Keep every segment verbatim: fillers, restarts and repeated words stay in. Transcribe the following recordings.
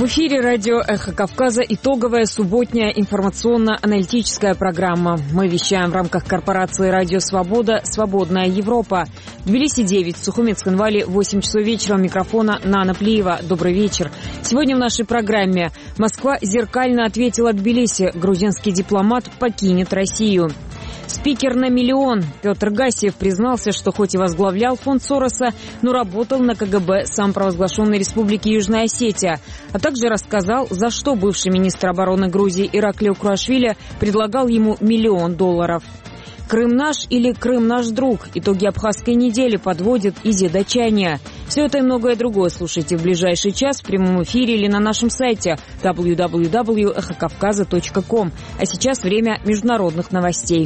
В эфире радио «Эхо Кавказа» итоговая субботняя информационно-аналитическая программа. Мы вещаем в рамках корпорации «Радио Свобода. Свободная Европа». В Тбилиси девять, в Сухумет-Сканвале восемь часов вечера. У микрофона Нана Плиева. Добрый вечер. Сегодня в нашей программе Москва зеркально ответила Тбилиси. Грузинский дипломат покинет Россию. Спикер на миллион. Петр Гассиев признался, что хоть и возглавлял фонд Сороса, но работал на КГБ самопровозглашенной Республики Южная Осетия, а также рассказал, за что бывший министр обороны Грузии Ираклий Укруашвили предлагал ему миллион долларов. Крым наш или Крым наш друг? Итоги Абхазской недели подводит Изи Дачания. Все это и многое другое слушайте в ближайший час в прямом эфире или на нашем сайте дабл ю дабл ю дабл ю точка эхо кавказа точка ком. А сейчас время международных новостей.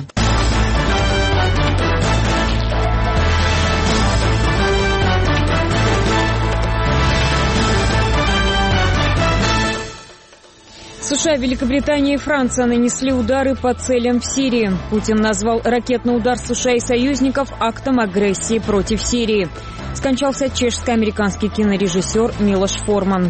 США, Великобритания и Франция нанесли удары по целям в Сирии. Путин назвал ракетный удар США и союзников актом агрессии против Сирии. Скончался чешско-американский кинорежиссер Милош Форман.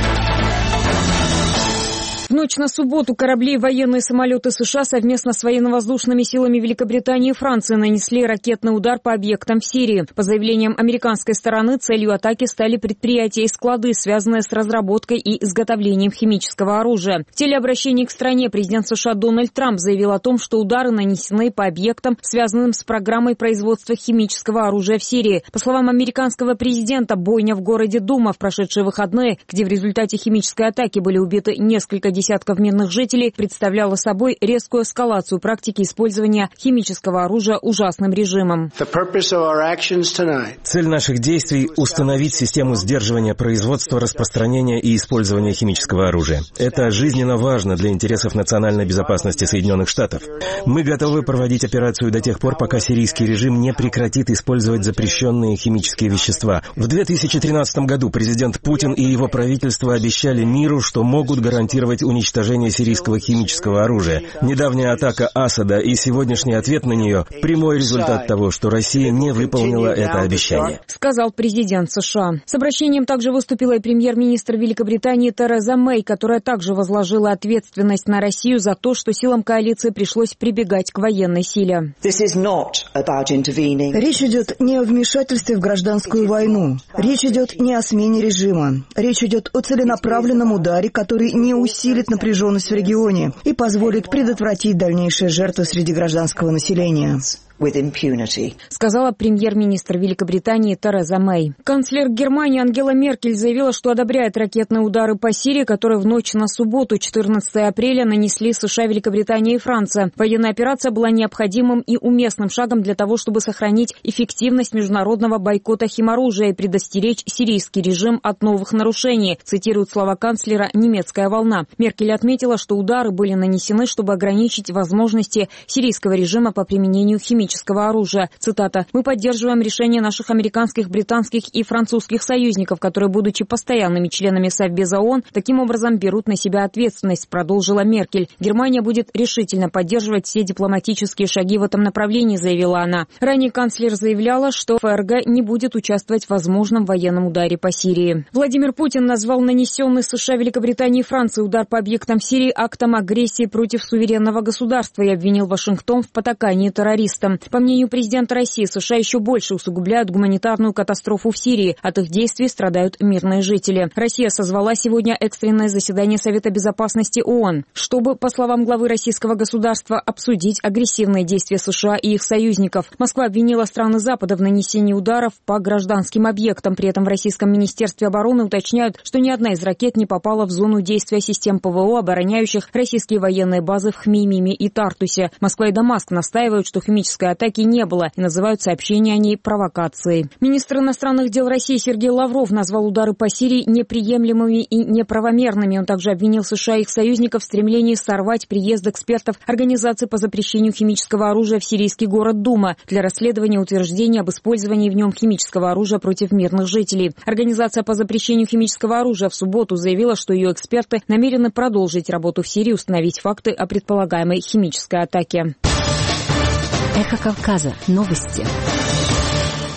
В ночь на субботу корабли и военные самолеты США совместно с военно-воздушными силами Великобритании и Франции нанесли ракетный удар по объектам в Сирии. По заявлениям американской стороны, целью атаки стали предприятия и склады, связанные с разработкой и изготовлением химического оружия. В телеобращении к стране президент США Дональд Трамп заявил о том, что удары нанесены по объектам, связанным с программой производства химического оружия в Сирии. По словам американского президента, бойня в городе Дума в прошедшие выходные, где в результате химической атаки были убиты несколько десятков десятков мирных жителей, представляла собой резкую эскалацию практики использования химического оружия ужасным режимом. Цель наших действий – установить систему сдерживания производства, распространения и использования химического оружия. Это жизненно важно для интересов национальной безопасности Соединенных Штатов. Мы готовы проводить операцию до тех пор, пока сирийский режим не прекратит использовать запрещенные химические вещества. В две тысячи тринадцатом году президент Путин и его правительство обещали миру, что могут гарантировать уничтожение сирийского химического оружия. Недавняя атака Асада и сегодняшний ответ на нее – прямой результат того, что Россия не выполнила это обещание, сказал президент США. С обращением также выступила и премьер-министр Великобритании Тереза Мэй, которая также возложила ответственность на Россию за то, что силам коалиции пришлось прибегать к военной силе. Речь идет не о вмешательстве в гражданскую войну. Речь идет не о смене режима. Речь идет о целенаправленном ударе, который не усилит напряженность в регионе и позволит предотвратить дальнейшие жертвы среди гражданского населения. Сказала премьер-министр Великобритании Тереза Мэй. Канцлер Германии Ангела Меркель заявила, что одобряет ракетные удары по Сирии, которые в ночь на субботу, четырнадцатого апреля, нанесли США, Великобритания и Франция. Военная операция была необходимым и уместным шагом для того, чтобы сохранить эффективность международного бойкота химоружия и предостеречь сирийский режим от новых нарушений, цитирует слова канцлера «Немецкая волна». Меркель отметила, что удары были нанесены, чтобы ограничить возможности сирийского режима по применению химического оружия. Цитата. «Мы поддерживаем решение наших американских, британских и французских союзников, которые, будучи постоянными членами Совбеза ООН, таким образом берут на себя ответственность», продолжила Меркель. «Германия будет решительно поддерживать все дипломатические шаги в этом направлении», заявила она. Ранее канцлер заявляла, что ФРГ не будет участвовать в возможном военном ударе по Сирии. Владимир Путин назвал нанесенный США, Великобритании и Франции удар по объектам в Сирии актом агрессии против суверенного государства и обвинил Вашингтон в потакании террористам. По мнению президента России, США еще больше усугубляют гуманитарную катастрофу в Сирии. От их действий страдают мирные жители. Россия созвала сегодня экстренное заседание Совета безопасности ООН, чтобы, по словам главы российского государства, обсудить агрессивные действия США и их союзников. Москва обвинила страны Запада в нанесении ударов по гражданским объектам. При этом в Российском министерстве обороны уточняют, что ни одна из ракет не попала в зону действия систем ПВО, обороняющих российские военные базы в Хмеймиме и Тартусе. Москва и Дамаск настаивают, что химическая атаки не было и называют сообщения о ней провокацией. Министр иностранных дел России Сергей Лавров назвал удары по Сирии неприемлемыми и неправомерными. Он также обвинил США и их союзников в стремлении сорвать приезд экспертов Организации по запрещению химического оружия в сирийский город Дума для расследования утверждений об использовании в нем химического оружия против мирных жителей. Организация по запрещению химического оружия в субботу заявила, что ее эксперты намерены продолжить работу в Сирии и установить факты о предполагаемой химической атаке. Эхо Кавказа. Новости.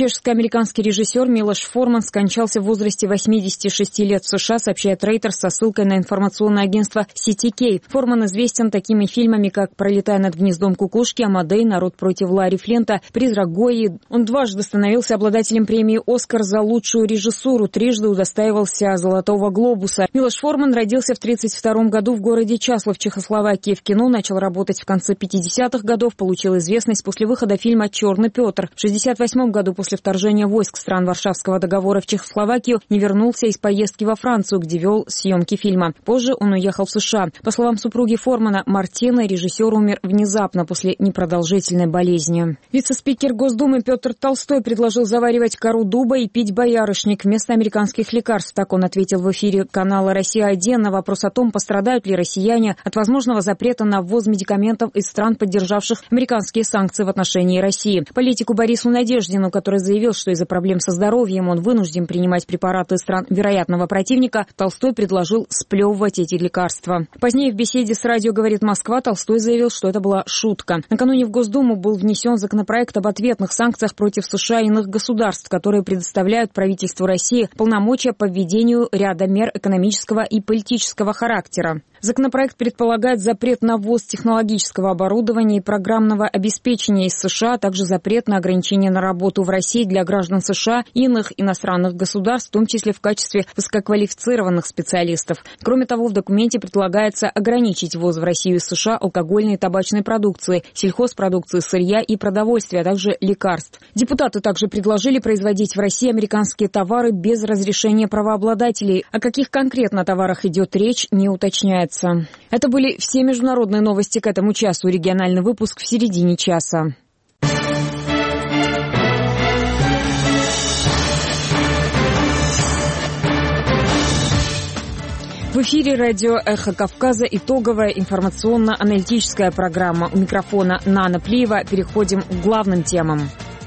Чешско-американский режиссер Милош Форман скончался в возрасте восьмидесяти шести лет в США, сообщает Reuters со ссылкой на информационное агентство си ти кей. Форман известен такими фильмами, как «Пролетая над гнездом кукушки», «Амадей», «Народ против Ларри Флинта», «Призрак Гойи». Он дважды становился обладателем премии «Оскар» за лучшую режиссуру, трижды удостаивался «Золотого глобуса». Милош Форман родился в тридцать втором году в городе Часлов, Чехословакии. В кино начал работать в конце пятидесятых годов, получил известность после выхода фильма «Черный Петр». В шестьдесят восьмом году после вторжения войск стран Варшавского договора в Чехословакию не вернулся из поездки во Францию, где вел съемки фильма. Позже он уехал в США. По словам супруги Формана Мартины, режиссер умер внезапно после непродолжительной болезни. Вице-спикер Госдумы Петр Толстой предложил заваривать кору дуба и пить боярышник вместо американских лекарств. Так он ответил в эфире канала «Россия-один» на вопрос о том, пострадают ли россияне от возможного запрета на ввоз медикаментов из стран, поддержавших американские санкции в отношении России. Политику Борису Надеждину, который заявил, что из-за проблем со здоровьем он вынужден принимать препараты из стран вероятного противника, Толстой предложил сплевывать эти лекарства. Позднее в беседе с радио «Говорит Москва» Толстой заявил, что это была шутка. Накануне в Госдуму был внесен законопроект об ответных санкциях против США и иных государств, которые предоставляют правительству России полномочия по введению ряда мер экономического и политического характера. Законопроект предполагает запрет на ввоз технологического оборудования и программного обеспечения из США, а также запрет на ограничение на работу в России для граждан США и иных иностранных государств, в том числе в качестве высококвалифицированных специалистов. Кроме того, в документе предлагается ограничить ввоз в Россию из США алкогольной и табачной продукции, сельхозпродукции, сырья и продовольствия, а также лекарств. Депутаты также предложили производить в России американские товары без разрешения правообладателей. О каких конкретно товарах идет речь, не уточняется. Это были все международные новости к этому часу. Региональный выпуск в середине часа. В эфире радио «Эхо Кавказа» итоговая информационно-аналитическая программа. У микрофона Нана Плиева. Переходим к главным темам.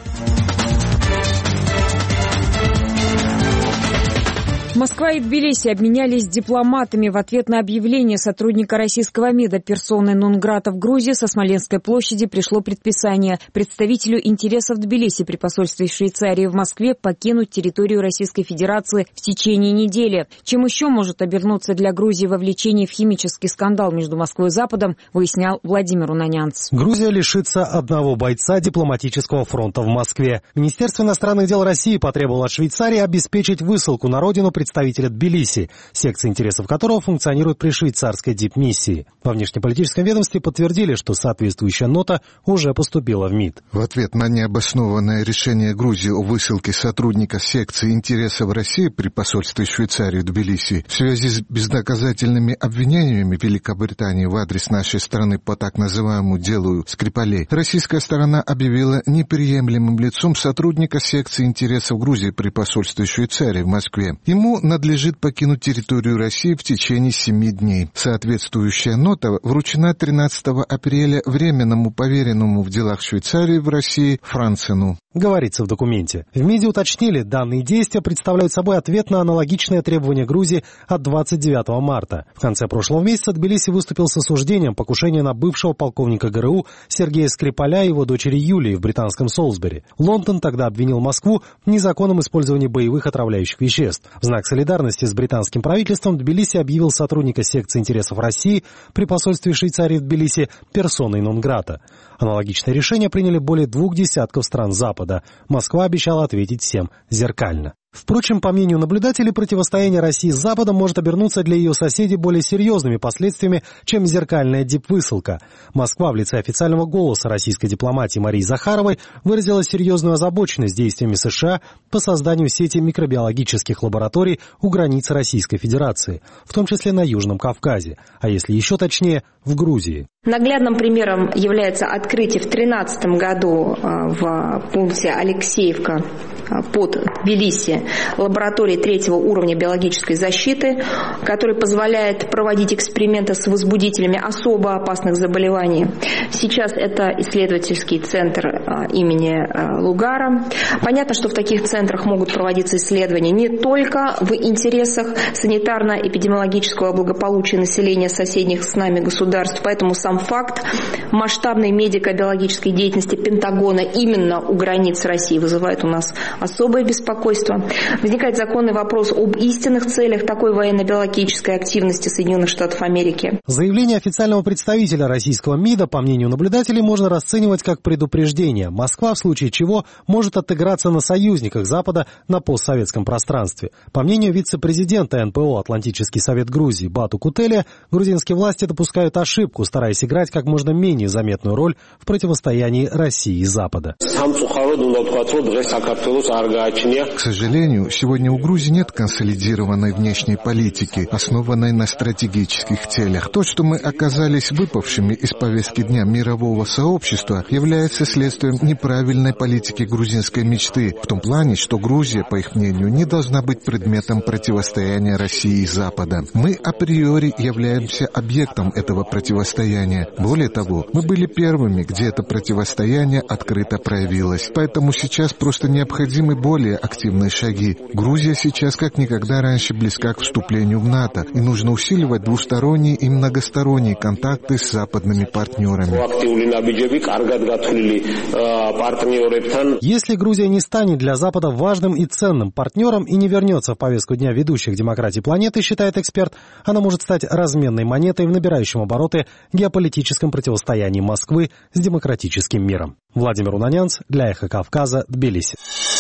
Москва и Тбилиси обменялись дипломатами в ответ на объявление сотрудника российского МИДа персоной нон-грата в Грузии. Со Смоленской площади пришло предписание представителю интересов Тбилиси при посольстве Швейцарии в Москве покинуть территорию Российской Федерации в течение недели. Чем еще может обернуться для Грузии вовлечение в химический скандал между Москвой и Западом, выяснял Владимир Унанянц. Грузия лишится одного бойца дипломатического фронта в Москве. Министерство иностранных дел России потребовало от Швейцарии обеспечить высылку на родину представителя Тбилиси, секция интересов которого функционирует при швейцарской дипмиссии. Во внешнеполитическом ведомстве подтвердили, что соответствующая нота уже поступила в МИД. В ответ на необоснованное решение Грузии о высылке сотрудника секции интересов России при посольстве Швейцарии в Тбилиси в связи с бездоказательными обвинениями Великобритании в адрес нашей страны по так называемому делу Скрипалей, российская сторона объявила неприемлемым лицом сотрудника секции интересов Грузии при посольстве Швейцарии в Москве. Ему надлежит покинуть территорию России в течение семи дней. Соответствующая нота вручена тринадцатого апреля временному поверенному в делах Швейцарии в России Францену. Говорится в документе. В МИДе уточнили, данные действия представляют собой ответ на аналогичное требование Грузии от двадцать девятого марта. В конце прошлого месяца Тбилиси выступил с осуждением покушения на бывшего полковника ГРУ Сергея Скрипаля и его дочери Юлии в британском Солсбери. Лондон тогда обвинил Москву в незаконном использовании боевых отравляющих веществ. В знак солидарности с британским правительством Тбилиси объявил сотрудника секции интересов России при посольстве Швейцарии в Тбилиси персоной нон-грата. Аналогичное решение приняли более двух десятков стран Запада. Москва обещала ответить всем зеркально. Впрочем, по мнению наблюдателей, противостояние России с Западом может обернуться для ее соседей более серьезными последствиями, чем зеркальная дипвысылка. Москва в лице официального голоса российской дипломатии Марии Захаровой выразила серьезную озабоченность действиями США по созданию сети микробиологических лабораторий у границ Российской Федерации, в том числе на Южном Кавказе, а если еще точнее, в Грузии. Наглядным примером является открытие в две тысячи тринадцатом году в пункте Алексеевка под Тбилиси лаборатории третьего уровня биологической защиты, который позволяет проводить эксперименты с возбудителями особо опасных заболеваний. Сейчас это исследовательский центр имени Лугара. Понятно, что в таких центрах могут проводиться исследования не только в интересах санитарно-эпидемиологического благополучия населения соседних с нами государств, поэтому сам сам факт масштабной медико-биологической деятельности Пентагона именно у границ России вызывает у нас особое беспокойство. Возникает законный вопрос об истинных целях такой военно-биологической активности Соединенных Штатов Америки. Заявление официального представителя российского МИДа, по мнению наблюдателей, можно расценивать как предупреждение. Москва, в случае чего, может отыграться на союзниках Запада на постсоветском пространстве. По мнению вице-президента эн пэ о «Атлантический совет Грузии» Бату Кутелия, грузинские власти допускают ошибку, стараясь играть как можно менее заметную роль в противостоянии России и Запада. К сожалению, сегодня у Грузии нет консолидированной внешней политики, основанной на стратегических целях. То, что мы оказались выпавшими из повестки дня мирового сообщества, является следствием неправильной политики грузинской мечты, в том плане, что Грузия, по их мнению, не должна быть предметом противостояния России и Запада. Мы априори являемся объектом этого противостояния. Более того, мы были первыми, где это противостояние открыто проявилось. Поэтому сейчас просто необходимы более активные шаги. Грузия сейчас как никогда раньше близка к вступлению в НАТО, и нужно усиливать двусторонние и многосторонние контакты с западными партнерами. Если Грузия не станет для Запада важным и ценным партнером и не вернется в повестку дня ведущих демократий планеты, считает эксперт, она может стать разменной монетой в набирающем обороты геополитическом противостоянии Москвы с демократическим миром. Владимир Унанянц для «Эхо Кавказа», Тбилиси.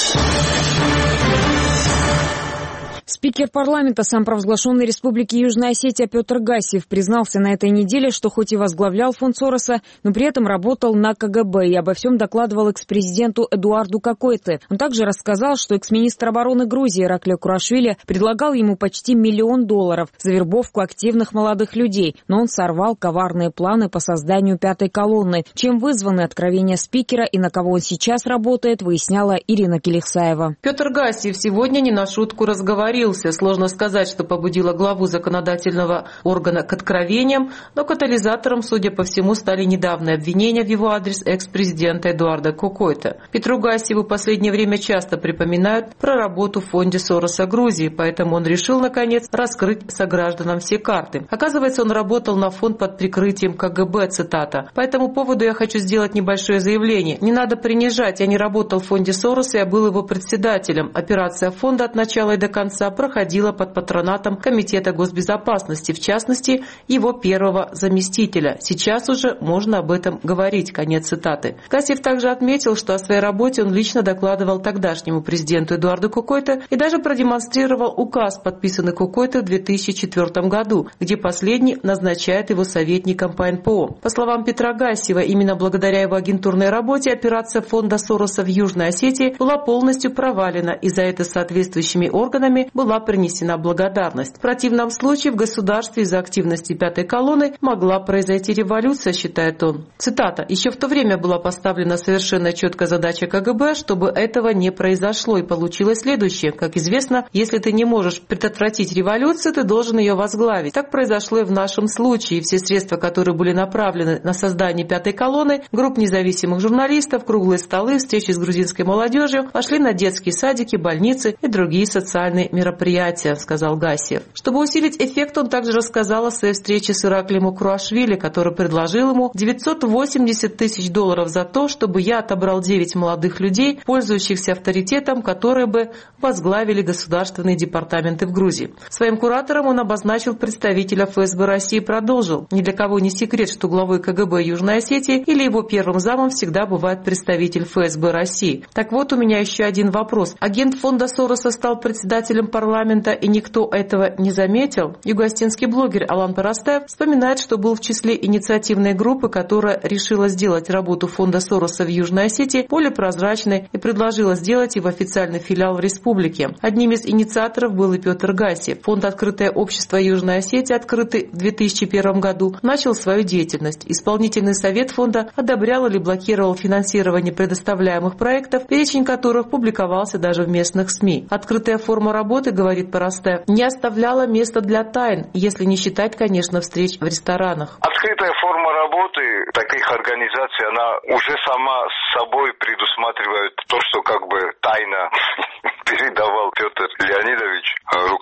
Спикер парламента самопровозглашенной Республики Южная Осетия Петр Гассиев признался на этой неделе, что хоть и возглавлял фонд Сороса, но при этом работал на ка гэ бэ и обо всем докладывал экс-президенту Эдуарду Кокойте. Он также рассказал, что экс-министр обороны Грузии Ираклий Курашвили предлагал ему почти миллион долларов за вербовку активных молодых людей, но он сорвал коварные планы по созданию пятой колонны. Чем вызваны откровения спикера и на кого он сейчас работает, выясняла Ирина Келихсаева. Петр Гассиев сегодня не на шутку разговаривал. Сложно сказать, что побудило главу законодательного органа к откровениям, но катализатором, судя по всему, стали недавние обвинения в его адрес экс-президента Эдуарда Кокойте. Петру Гассиеву в последнее время часто припоминают про работу в фонде Сороса Грузии, поэтому он решил, наконец, раскрыть согражданам все карты. Оказывается, он работал на фонд под прикрытием ка гэ бэ, цитата. «По этому поводу я хочу сделать небольшое заявление. Не надо принижать, я не работал в фонде Сороса, я был его председателем. Операция фонда от начала и до конца проходила под патронатом Комитета госбезопасности, в частности, его первого заместителя. Сейчас уже можно об этом говорить». Конец цитаты. Гассиев также отметил, что о своей работе он лично докладывал тогдашнему президенту Эдуарду Кокойте и даже продемонстрировал указ, подписанный Кокойте в две тысячи четвёртом году, где последний назначает его советником по эн пэ о. По словам Петра Гассиева, именно благодаря его агентурной работе операция фонда Сороса в Южной Осетии была полностью провалена, и за это соответствующими органами была принесена благодарность. В противном случае в государстве из-за активности пятой колонны могла произойти революция, считает он. Цитата. «Еще в то время была поставлена совершенно четкая задача ка гэ бэ, чтобы этого не произошло, и получилось следующее. Как известно, если ты не можешь предотвратить революцию, ты должен ее возглавить. Так произошло и в нашем случае. Все средства, которые были направлены на создание пятой колонны, групп независимых журналистов, круглые столы, встречи с грузинской молодежью, пошли на детские садики, больницы и другие социальные мероприятия», сказал Гассиев. Чтобы усилить эффект, он также рассказал о своей встрече с Ираклием Курашвили, который предложил ему девятьсот восемьдесят тысяч долларов за то, чтобы я отобрал девять молодых людей, пользующихся авторитетом, которые бы возглавили государственные департаменты в Грузии. Своим куратором он обозначил представителя эф эс бэ России и продолжил. Ни для кого не секрет, что главой ка гэ бэ Южной Осетии или его первым замом всегда бывает представитель эф эс бэ России. Так вот, у меня еще один вопрос. Агент фонда Сороса стал председателем парламента, и никто этого не заметил? Югоостинский блогер Алан Парастаев вспоминает, что был в числе инициативной группы, которая решила сделать работу фонда Сороса в Южной Осетии более прозрачной и предложила сделать его официальный филиал в республике. Одним из инициаторов был и Петр Гассиев. Фонд «Открытое общество Южной Осетии», открытый в две тысячи первом году, начал свою деятельность. Исполнительный совет фонда одобрял или блокировал финансирование предоставляемых проектов, перечень которых публиковался даже в местных СМИ. Открытая форма работы, говорит Парастаев, не оставляла места для тайн, если не считать, конечно, встреч в ресторанах. Открытая форма работы таких организаций, она уже сама с собой предусматривает то, что как бы тайно передавал Петр Леонидович руководству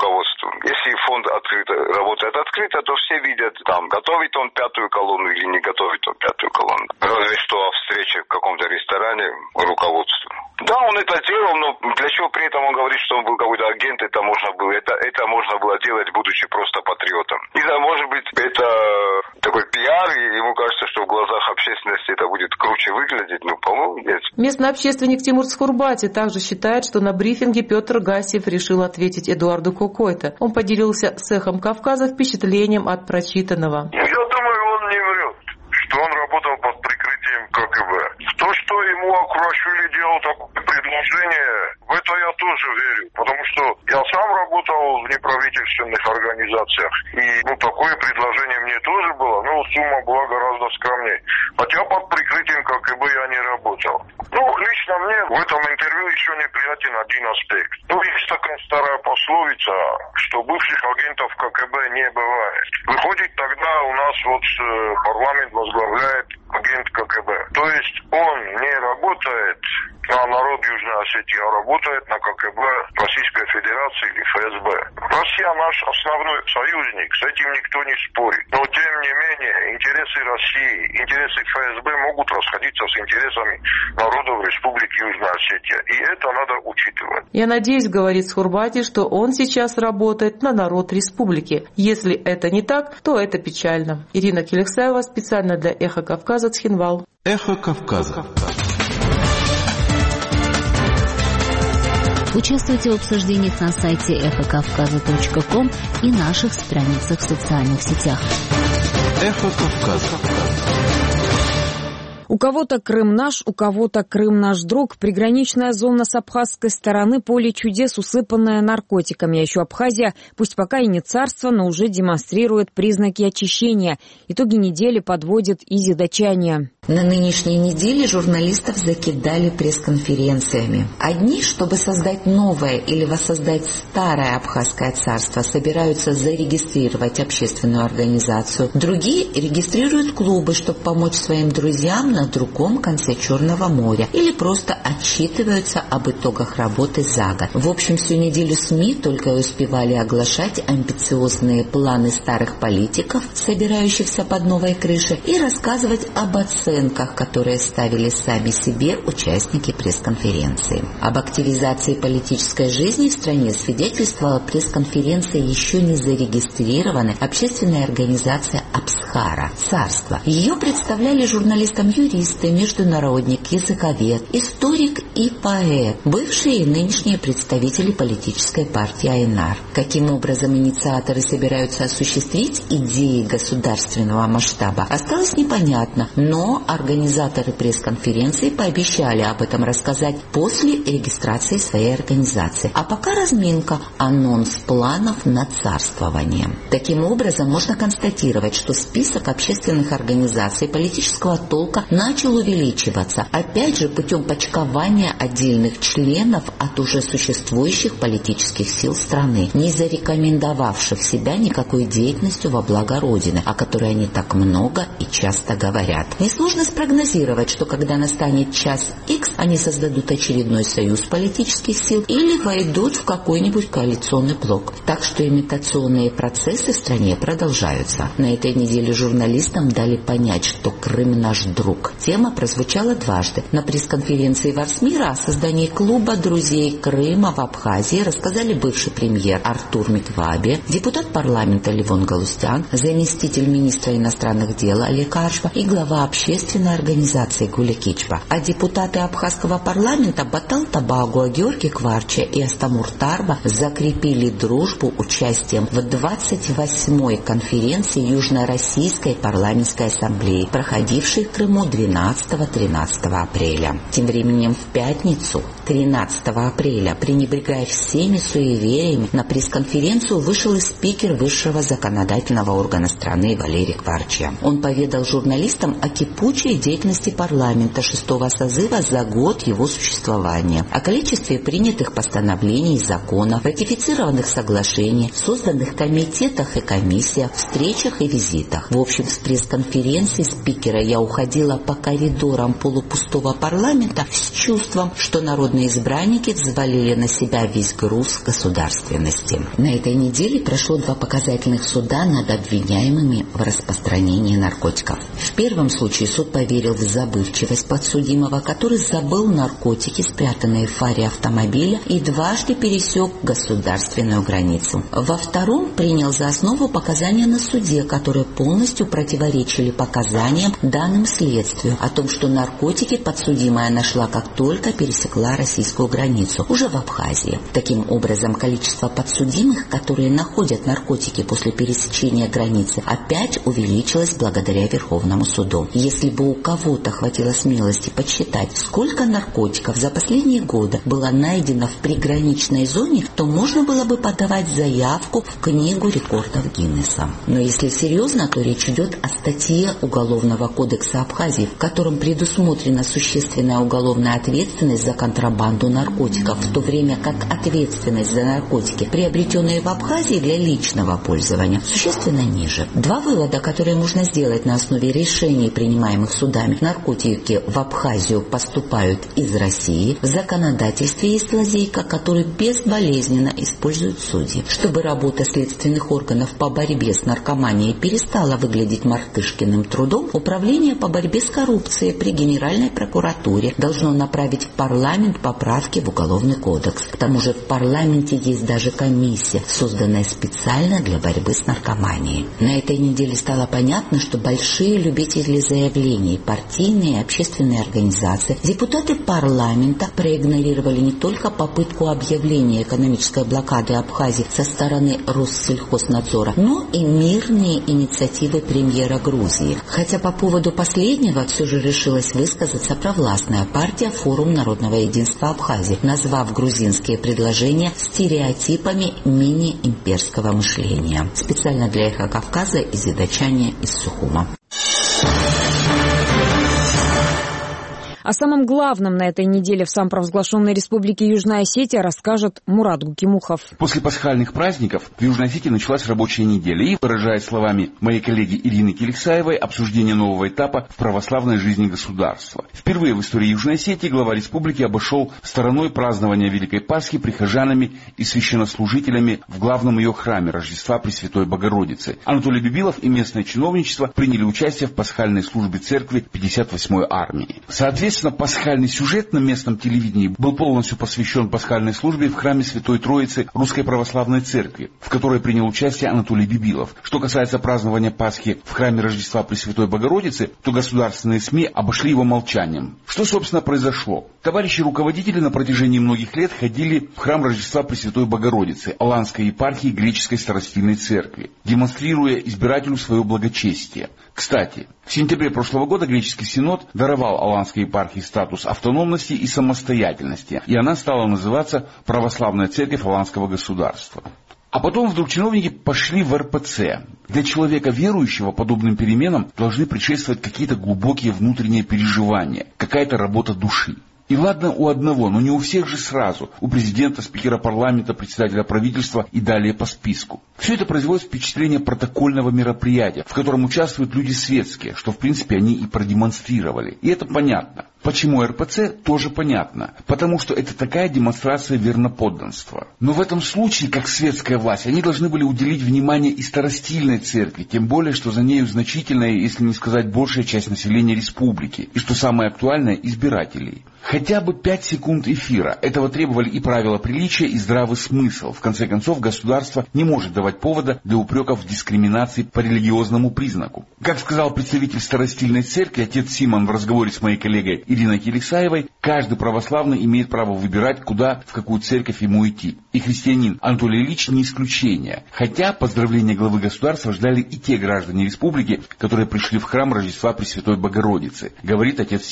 руководству. Если фонд открыто, работает открыто, то все видят, там, готовит он пятую колонну или не готовит он пятую колонну. Разве что о встрече в каком-то ресторане руководству. Да, он это делал, но для чего при этом он говорит, что он был какой-то агент, это можно было, это, это можно было делать, будучи просто патриотом. И да, может быть, это такой пиар, и ему кажется, что в глазах общественности это будет круче выглядеть, ну, по-моему, нет. Местный общественник Тимур Схурбати также считает, что на брифинге Петр Гасиев решил ответить Эдуарду Кокойто. Он поделился с «Эхом Кавказа» впечатлением от прочитанного. Я думаю, он не врет, что он работал под прикрытием ка гэ бэ. В то, что ему Акурашвили делал такое предложение, в это я тоже верю, потому что я сам работал в неправительственных организациях, и ну, такое предложение мне тоже было, но сумма была гораздо скромнее. Хотя под прикрытием ка гэ бэ я не работал. Ну, лично мне в этом интервью еще неприятен один аспект. Ну, есть такая старая пословица, что бывших агентов ка гэ бэ не бывает. Выходит, тогда у нас вот парламент возглавляет агент ка гэ бэ. То есть он не работает на народ Южной Осетии, а работает на ка гэ бэ Российской Федерации или эф эс бэ. Россия наш основной союзник, с этим никто не спорит. Но тем не менее, интересы России, интересы эф эс бэ могут расходиться с интересами народов Республики Южная Осетия. И это надо учитывать. Я надеюсь, говорит Схурбати, что он сейчас работает на народ республики. Если это не так, то это печально. Ирина Келексаева специально для «Эхо Кавказа», Цхинвал. Эхо Кавказа. Участвуйте в обсуждениях на сайте эхо кавказа точка ком и наших страницах в социальных сетях. Эхо Кавказа. У кого-то Крым наш, у кого-то Крым наш друг. Приграничная зона с абхазской стороны, поле чудес, усыпанное наркотиками. А еще Абхазия, пусть пока и не царство, но уже демонстрирует признаки очищения. Итоги недели подводит Изи Дачания. На нынешней неделе журналистов закидали пресс-конференциями. Одни, чтобы создать новое или воссоздать старое абхазское царство, собираются зарегистрировать общественную организацию. Другие регистрируют клубы, чтобы помочь своим друзьям на другом конце Черного моря. Или просто отчитываются об итогах работы за год. В общем, всю неделю СМИ только и успевали оглашать амбициозные планы старых политиков, собирающихся под новой крышей, и рассказывать об оценках, которые ставили сами себе участники пресс-конференции. Об активизации политической жизни в стране свидетельствовала пресс-конференция еще не зарегистрированной общественной организации Абсхара «Царство». Ее представляли журналистам юристы, международник, языковед, историк и поэт, бывшие и нынешние представители политической партии Айнар. Каким образом инициаторы собираются осуществить идеи государственного масштаба, осталось непонятно, но организаторы пресс-конференции пообещали об этом рассказать после регистрации своей организации. А пока разминка, анонс планов на царствование. Таким образом, можно констатировать, что список общественных организаций политического толка начал увеличиваться, опять же путем почкования отдельных членов от уже существующих политических сил страны, не зарекомендовавших себя никакой деятельностью во благо Родины, о которой они так много и часто говорят. Несложно спрогнозировать, что когда настанет час Х, они создадут очередной союз политических сил или войдут в какой-нибудь коалиционный блок. Так что имитационные процессы в стране продолжаются. На этой неделе журналистам дали понять, что Крым наш друг. Тема прозвучала дважды. На пресс-конференции Варсмира о создании клуба друзей Крыма в Абхазии рассказали бывший премьер Артур Микваби, депутат парламента Левон Галустян, заместитель министра иностранных дел Олег Аршва и глава общественной организации Гуля Кичба. А депутаты абхазского парламента Батал Табагуа, Георгий Кварча и Астамур Тарба закрепили дружбу участием в двадцать восьмой конференции Южно-Российской парламентской ассамблеи, проходившей в Крыму двенадцатого-тринадцатого апреля. Тем временем в пятницу, тринадцатого апреля, пренебрегая всеми суевериями, на пресс-конференцию вышел и спикер высшего законодательного органа страны Валерий Кварча. Он поведал журналистам о кипучем случае деятельности парламента шестого созыва за год его существования, о количестве принятых постановлений и законов, ратифицированных соглашений, созданных комитетах и комиссиях, встречах и визитах. В общем, с пресс-конференции спикера я уходила по коридорам полупустого парламента с чувством, что народные избранники взвалили на себя весь груз государственности. На этой неделе прошло два показательных суда над обвиняемыми в распространении наркотиков. В первом случае суд поверил в забывчивость подсудимого, который забыл наркотики, спрятанные в фаре автомобиля, и дважды пересек государственную границу. Во втором принял за основу показания на суде, которые полностью противоречили показаниям, данным следствию, о том, что наркотики подсудимая нашла, как только пересекла российскую границу, уже в Абхазии. Таким образом, количество подсудимых, которые находят наркотики после пересечения границы, опять увеличилось благодаря Верховному суду. Если бы у кого-то хватило смелости подсчитать, сколько наркотиков за последние годы было найдено в приграничной зоне, то можно было бы подавать заявку в книгу рекордов Гиннесса. Но если серьезно, то речь идет о статье Уголовного кодекса Абхазии, в котором предусмотрена существенная уголовная ответственность за контрабанду наркотиков, в то время как ответственность за наркотики, приобретенные в Абхазии для личного пользования, существенно ниже. Два вывода, которые можно сделать на основе решений, принимаемых судами. Наркотики в Абхазию поступают из России. В законодательстве есть лазейка, которую безболезненно используют судьи. Чтобы работа следственных органов по борьбе с наркоманией перестала выглядеть мартышкиным трудом, Управление по борьбе с коррупцией при Генеральной прокуратуре должно направить в парламент поправки в Уголовный кодекс. К тому же в парламенте есть даже комиссия, созданная специально для борьбы с наркоманией. На этой неделе стало понятно, что большие любители заявлений, партийные и общественные организации, депутаты парламента проигнорировали не только попытку объявления экономической блокады Абхазии со стороны Россельхознадзора, но и мирные инициативы премьера Грузии. Хотя по поводу последнего все же решилась высказаться провластная партия «Форум народного единства Абхазии», назвав грузинские предложения стереотипами мини-имперского мышления. Специально для «Эхо Кавказа» из Идачани из Сухума. О самом главном на этой неделе в самопровозглашенной республике Южная Осетия расскажет Мурат Гукимухов. После пасхальных праздников в Южной Осетии началась рабочая неделя. И, выражаясь словами моей коллеги Ирины Келексаевой, обсуждение нового этапа в православной жизни государства. Впервые в истории Южной Осетии глава республики обошел стороной празднования Великой Пасхи прихожанами и священнослужителями в главном ее храме Рождества Пресвятой Богородицы. Анатолий Бибилов и местное чиновничество приняли участие в пасхальной службе церкви пятьдесят восьмой армии. Соответственно, пасхальный сюжет на местном телевидении был полностью посвящен пасхальной службе в храме Святой Троицы Русской Православной Церкви, в которой принял участие Анатолий Бибилов. Что касается празднования Пасхи в храме Рождества Пресвятой Богородицы, то государственные СМИ обошли его молчанием. Что, собственно, произошло? Товарищи руководители на протяжении многих лет ходили в храм Рождества Пресвятой Богородицы Аланской епархии Греческой Старостильной Церкви, демонстрируя избирателю свое благочестие. Кстати, в сентябре прошлого года Греческий Синод даровал Аланской епархии статус автономности и самостоятельности, и она стала называться Православная Церковь Аланского государства. А потом вдруг чиновники пошли в эр пэ цэ. Для человека верующего подобным переменам должны предшествовать какие-то глубокие внутренние переживания, какая-то работа души. И ладно у одного, но не у всех же сразу. У президента, спикера парламента, председателя правительства и далее по списку. Все это производит впечатление протокольного мероприятия, в котором участвуют люди светские, что в принципе они и продемонстрировали. И это понятно. Почему эр пэ цэ, тоже понятно. Потому что это такая демонстрация верноподданства. Но в этом случае, как светская власть, они должны были уделить внимание и старостильной церкви, тем более, что за нею значительная, если не сказать большая часть населения республики. И что самое актуальное, избирателей. Хотя бы пять секунд эфира. Этого требовали и правила приличия, и здравый смысл. В конце концов, государство не может давать повода для упреков в дискриминации по религиозному признаку. Как сказал представитель старостильной церкви, отец Симон в разговоре с моей коллегой Ириной Келексаевой, каждый православный имеет право выбирать, куда, в какую церковь ему идти. И христианин Анатолий Ильич не исключение. Хотя поздравления главы государства ждали и те граждане республики, которые пришли в храм Рождества Пресвятой Богородицы, говорит отец Симон.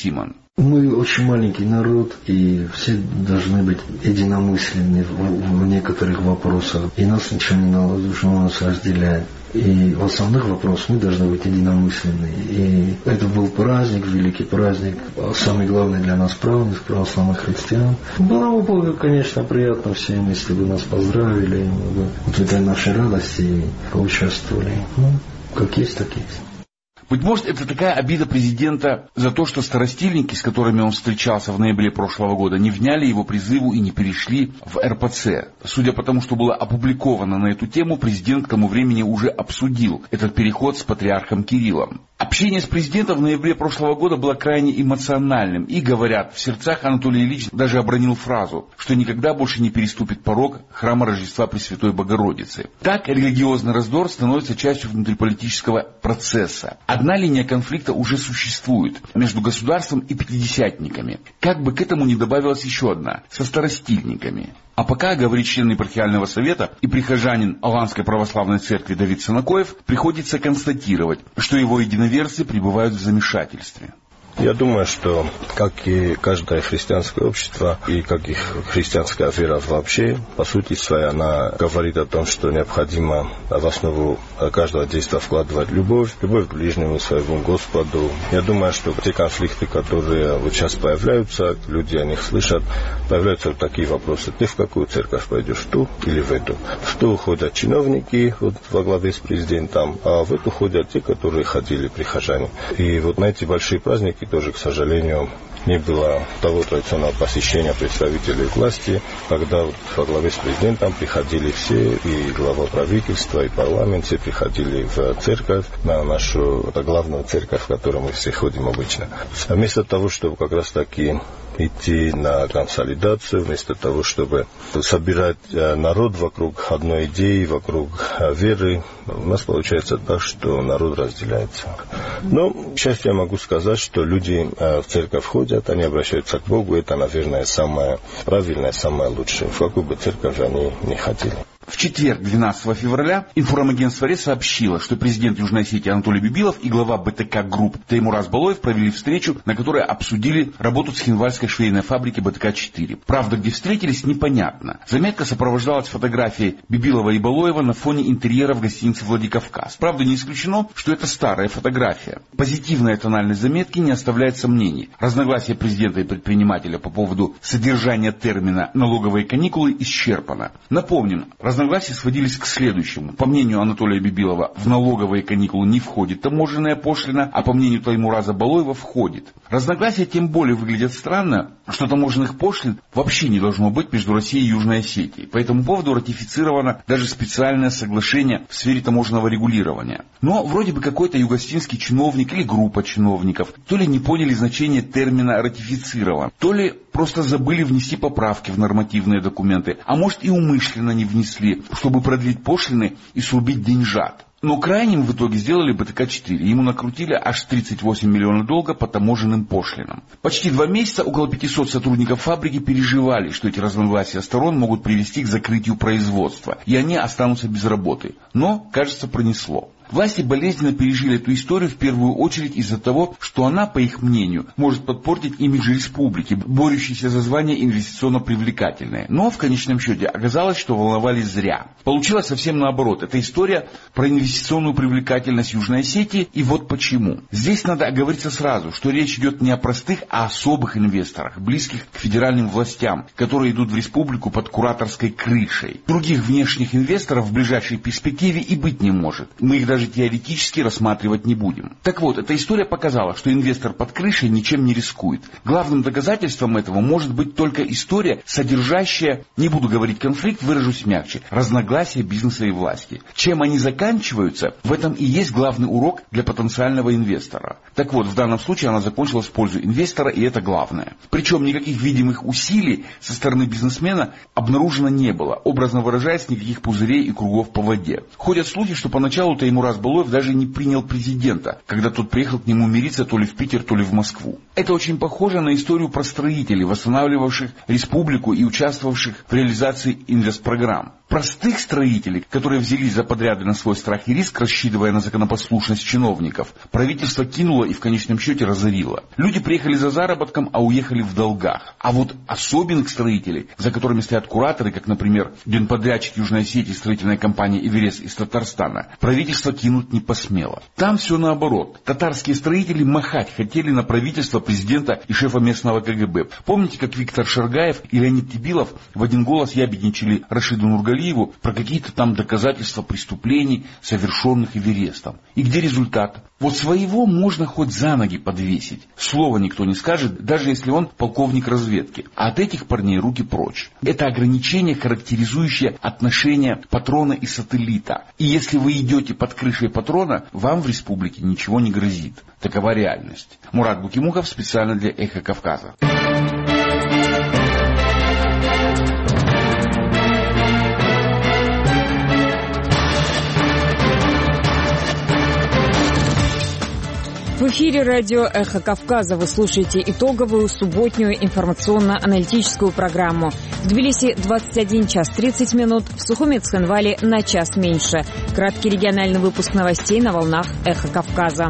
Мы очень маленький народ, и все должны быть единомысленны в, в некоторых вопросах. И нас ничего не должно нас разделять. И в основных вопросах мы должны быть единомысленны. И это был праздник, великий праздник, самый главный для нас праздник, православных христиан. Было бы, конечно, приятно всем, если бы нас поздравили, мы бы вот в этой нашей радости поучаствовали. Ну, как есть, так есть. Быть может, это такая обида президента за то, что старостильники, с которыми он встречался в ноябре прошлого года, не вняли его призыву и не перешли в эр пэ цэ. Судя по тому, что было опубликовано на эту тему, президент к тому времени уже обсудил этот переход с патриархом Кириллом. Общение с президентом в ноябре прошлого года было крайне эмоциональным. И, говорят, в сердцах Анатолий Ильич даже обронил фразу, что никогда больше не переступит порог храма Рождества Пресвятой Богородицы. Так религиозный раздор становится частью внутриполитического процесса. Одна линия конфликта уже существует между государством и пятидесятниками. Как бы к этому не добавилась еще одна, со старостильниками. А пока, говорит член епархиального совета и прихожанин Аланской православной церкви Давид Санакоев, приходится констатировать, что его единоверцы пребывают в замешательстве. Я думаю, что, как и каждое христианское общество, и как и христианская вера вообще, по сути своей, она говорит о том, что необходимо в основу каждого действия вкладывать любовь, любовь к ближнему своему Господу. Я думаю, что те конфликты, которые вот сейчас появляются, люди о них слышат, появляются вот такие вопросы. Ты в какую церковь пойдешь, в ту или в эту? В ту ходят чиновники вот, во главе с президентом, а в эту ходят те, которые ходили прихожане. И вот на эти большие праздники тоже, к сожалению, не было того традиционного посещения представителей власти, когда вот во главе с президентом приходили все, и глава правительства, и парламент, все приходили в церковь, на нашу главную церковь, в которую мы все ходим обычно. А вместо того, чтобы как раз таки идти на консолидацию, вместо того, чтобы собирать народ вокруг одной идеи, вокруг веры, у нас получается так, что народ разделяется. Но, к счастью, я могу сказать, что люди в церковь ходят, они обращаются к Богу, это, наверное, самое правильное, самое лучшее, в какую бы церковь они ни ходили. В четверг, двенадцатого февраля, информагентство РЕ сообщило, что президент Южной Осетии Анатолий Бибилов и глава бэ тэ ка Групп Теймураз Балоев провели встречу, на которой обсудили работу Цхинвальской швейной фабрики бэ тэ ка четыре. Правда, где встретились, непонятно. Заметка сопровождалась фотографией Бибилова и Балоева на фоне интерьера в гостинице «Владикавказ». Правда, не исключено, что это старая фотография. Позитивная тональность заметки не оставляет сомнений. Разногласия президента и предпринимателя по поводу содержания термина «налоговые каникулы» исчерпано. Напомним, разногласия сводились к следующему. По мнению Анатолия Бибилова, в налоговые каникулы не входит таможенная пошлина, а по мнению Таймураза Балоева входит. Разногласия тем более выглядят странно, что таможенных пошлин вообще не должно быть между Россией и Южной Осетией. По этому поводу ратифицировано даже специальное соглашение в сфере таможенного регулирования. Но вроде бы какой-то югостинский чиновник или группа чиновников то ли не поняли значение термина «ратифицирован», то ли просто забыли внести поправки в нормативные документы, а может и умышленно не внесли, чтобы продлить пошлины и срубить деньжат. Но крайним в итоге сделали бэ тэ ка четыре. Ему накрутили аж тридцать восемь миллионов долга по таможенным пошлинам. Почти два месяца около пятисот сотрудников фабрики переживали, что эти разногласия сторон могут привести к закрытию производства, и они останутся без работы. Но, кажется, пронесло. Власти болезненно пережили эту историю в первую очередь из-за того, что она, по их мнению, может подпортить имидж республики, борющейся за звание инвестиционно привлекательной. Но в конечном счете оказалось, что волновались зря. Получилось совсем наоборот. Это история про инвестиционную привлекательность Южной Осетии, и вот почему. Здесь надо оговориться сразу, что речь идет не о простых, а о особых инвесторах, близких к федеральным властям, которые идут в республику под кураторской крышей. Других внешних инвесторов в ближайшей перспективе и быть не может. Мы их даже теоретически рассматривать не будем. Так вот, эта история показала, что инвестор под крышей ничем не рискует. Главным доказательством этого может быть только история, содержащая, не буду говорить конфликт, выражусь мягче, разногласия бизнеса и власти. Чем они заканчиваются, в этом и есть главный урок для потенциального инвестора. Так вот, в данном случае она закончилась в пользу инвестора, и это главное. Причем никаких видимых усилий со стороны бизнесмена обнаружено не было, образно выражаясь, никаких пузырей и кругов по воде. Ходят слухи, что поначалу Таймураз Балоев даже не принял президента, когда тот приехал к нему мириться то ли в Питер, то ли в Москву. Это очень похоже на историю про строителей, восстанавливавших республику и участвовавших в реализации инвестпрограмм. Простых строителей, которые взялись за подряды на свой страх и риск, рассчитывая на законопослушность чиновников, правительство кинуло и в конечном счете разорило. Люди приехали за заработком, а уехали в долгах. А вот особенных строителей, за которыми стоят кураторы, как, например, генподрядчик Южной Осетии, строительная компания «Эверест» из Татарстана, правительство кинуть не посмело. Там все наоборот. Татарские строители махать хотели на правительство, президента и шефа местного ка гэ бэ. Помните, как Виктор Шаргаев и Леонид Тебилов в один голос ябедничали Рашиду Нургалиеву про какие-то там доказательства преступлений, совершенных Эверестом? И где результат? Вот своего можно хоть за ноги подвесить. Слова никто не скажет, даже если он полковник разведки. А от этих парней руки прочь. Это ограничение, характеризующее отношения патрона и сателлита. И если вы идете под крышей патрона, вам в республике ничего не грозит. Такова реальность. Мурат Букимуков специально для «Эхо Кавказа». В эфире радио «Эхо Кавказа». Вы слушаете итоговую субботнюю информационно-аналитическую программу. В Тбилиси двадцать один час тридцать минут, в Сухуми Цхинвале на час меньше. Краткий региональный выпуск новостей на волнах «Эхо Кавказа».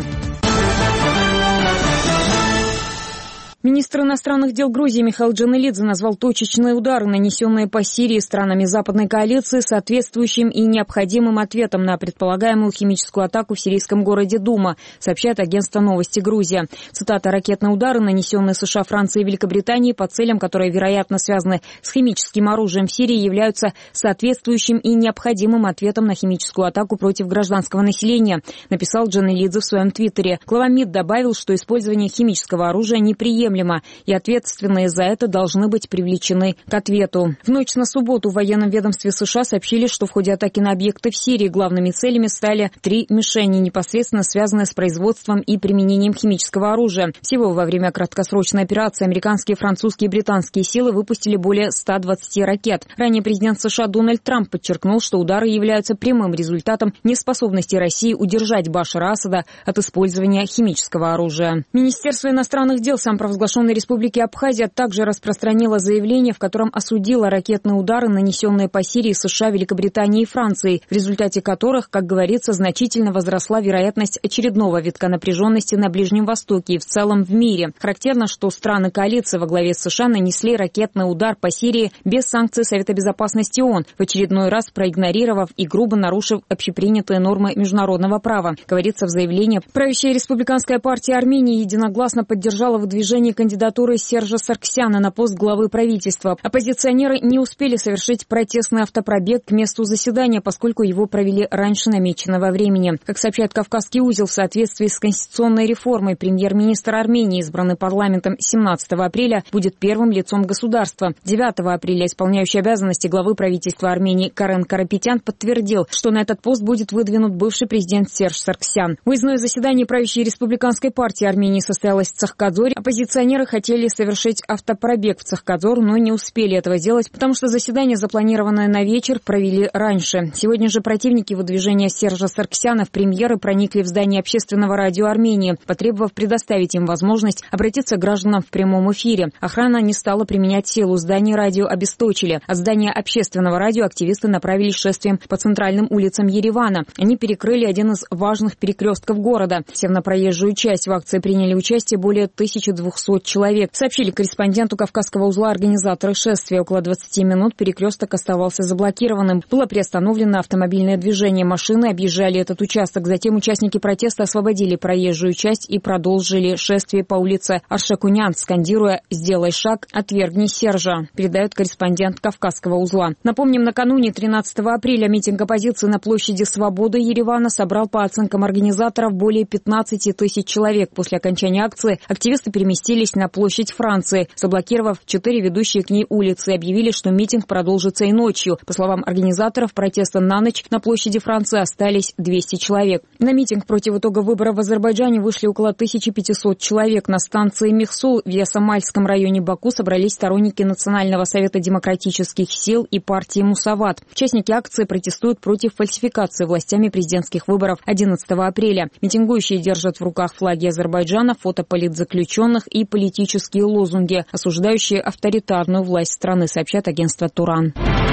Министр иностранных дел Грузии Михаил Джанелидзе назвал точечные удары, нанесенные по Сирии странами западной коалиции, соответствующим и необходимым ответом на предполагаемую химическую атаку в сирийском городе Дума, сообщает агентство «Новости Грузия». Цитата: «Ракетные удары, нанесенные США, Францией и Великобританией по целям, которые, вероятно, связаны с химическим оружием в Сирии, являются соответствующим и необходимым ответом на химическую атаку против гражданского населения», написал Джанелидзе в своем твиттере. Глава МИД добавил, что использование химического оружия неприемлемо, и ответственные за это должны быть привлечены к ответу. В ночь на субботу в военном ведомстве США сообщили, что в ходе атаки на объекты в Сирии главными целями стали три мишени, непосредственно связанные с производством и применением химического оружия. Всего во время краткосрочной операции американские, французские и британские силы выпустили более ста двадцати ракет. Ранее президент США Дональд Трамп подчеркнул, что удары являются прямым результатом неспособности России удержать Башара Асада от использования химического оружия. Министерство иностранных дел самопровозглашенной Республики Абхазия также распространило заявление, в котором осудило ракетные удары, нанесенные по Сирии США, Великобритании и Франции, в результате которых, как говорится, значительно возросла вероятность очередного витка напряженности на Ближнем Востоке и в целом в мире. Характерно, что страны коалиции во главе с США нанесли ракетный удар по Сирии без санкций Совета Безопасности ООН, в очередной раз проигнорировав и грубо нарушив общепринятые нормы международного права. Говорится в заявлении, правящая республиканская партия Армении единогласно поддержала выдвижение кандидатуры Сержа Сарксяна на пост главы правительства. Оппозиционеры не успели совершить протестный автопробег к месту заседания, поскольку его провели раньше намеченного времени. Как сообщает «Кавказский узел», в соответствии с конституционной реформой премьер-министр Армении, избранный парламентом семнадцатого апреля, будет первым лицом государства. девятого апреля исполняющий обязанности главы правительства Армении Карен Карапетян подтвердил, что на этот пост будет выдвинут бывший президент Серж Сарксян. Выездное заседание правящей республиканской партии Армении состоялось в Цахкадзоре. Оппозиционеры хотели совершить автопробег в Цахкадзор, но не успели этого сделать, потому что заседание, запланированное на вечер, провели раньше. Сегодня же противники выдвижения Сержа Сарксяна в премьеры проникли в здание общественного радио Армении, потребовав предоставить им возможность обратиться к гражданам в прямом эфире. Охрана не стала применять силу, здание радио обесточили. От здания общественного радио активисты направились шествием по центральным улицам Еревана. Они перекрыли один из важных перекрестков города. Сев на проезжую часть, в акции приняли участие более тысячи двухсот человек. Сообщили корреспонденту Кавказского узла организаторы шествия. Около двадцати минут перекресток оставался заблокированным. Было приостановлено автомобильное движение. Машины объезжали этот участок. Затем участники протеста освободили проезжую часть и продолжили шествие по улице Аршакунян, скандируя «Сделай шаг, отвергни Сержа», передает корреспондент Кавказского узла. Напомним, накануне тринадцатого апреля митинг оппозиции на площади Свободы Еревана собрал, по оценкам организаторов, более пятнадцати тысяч человек. После окончания акции активисты переместились на площадь Франции, заблокировав четыре ведущие к ней улицы, и объявили, что митинг продолжится и ночью. По словам организаторов протеста, на ночь на площади Франции остались двести человек. На митинг против итога выборов в Азербайджане вышли около тысячи пятисот человек. На станции Мехсул в Ясамальском районе Баку собрались сторонники Национального совета демократических сил и партии Мусават. Участники акции протестуют против фальсификации властями президентских выборов одиннадцатого апреля. Митингующие держат в руках флаги Азербайджана, фото политзаключенных и политические лозунги, осуждающие авторитарную власть страны, сообщает агентство «Туран».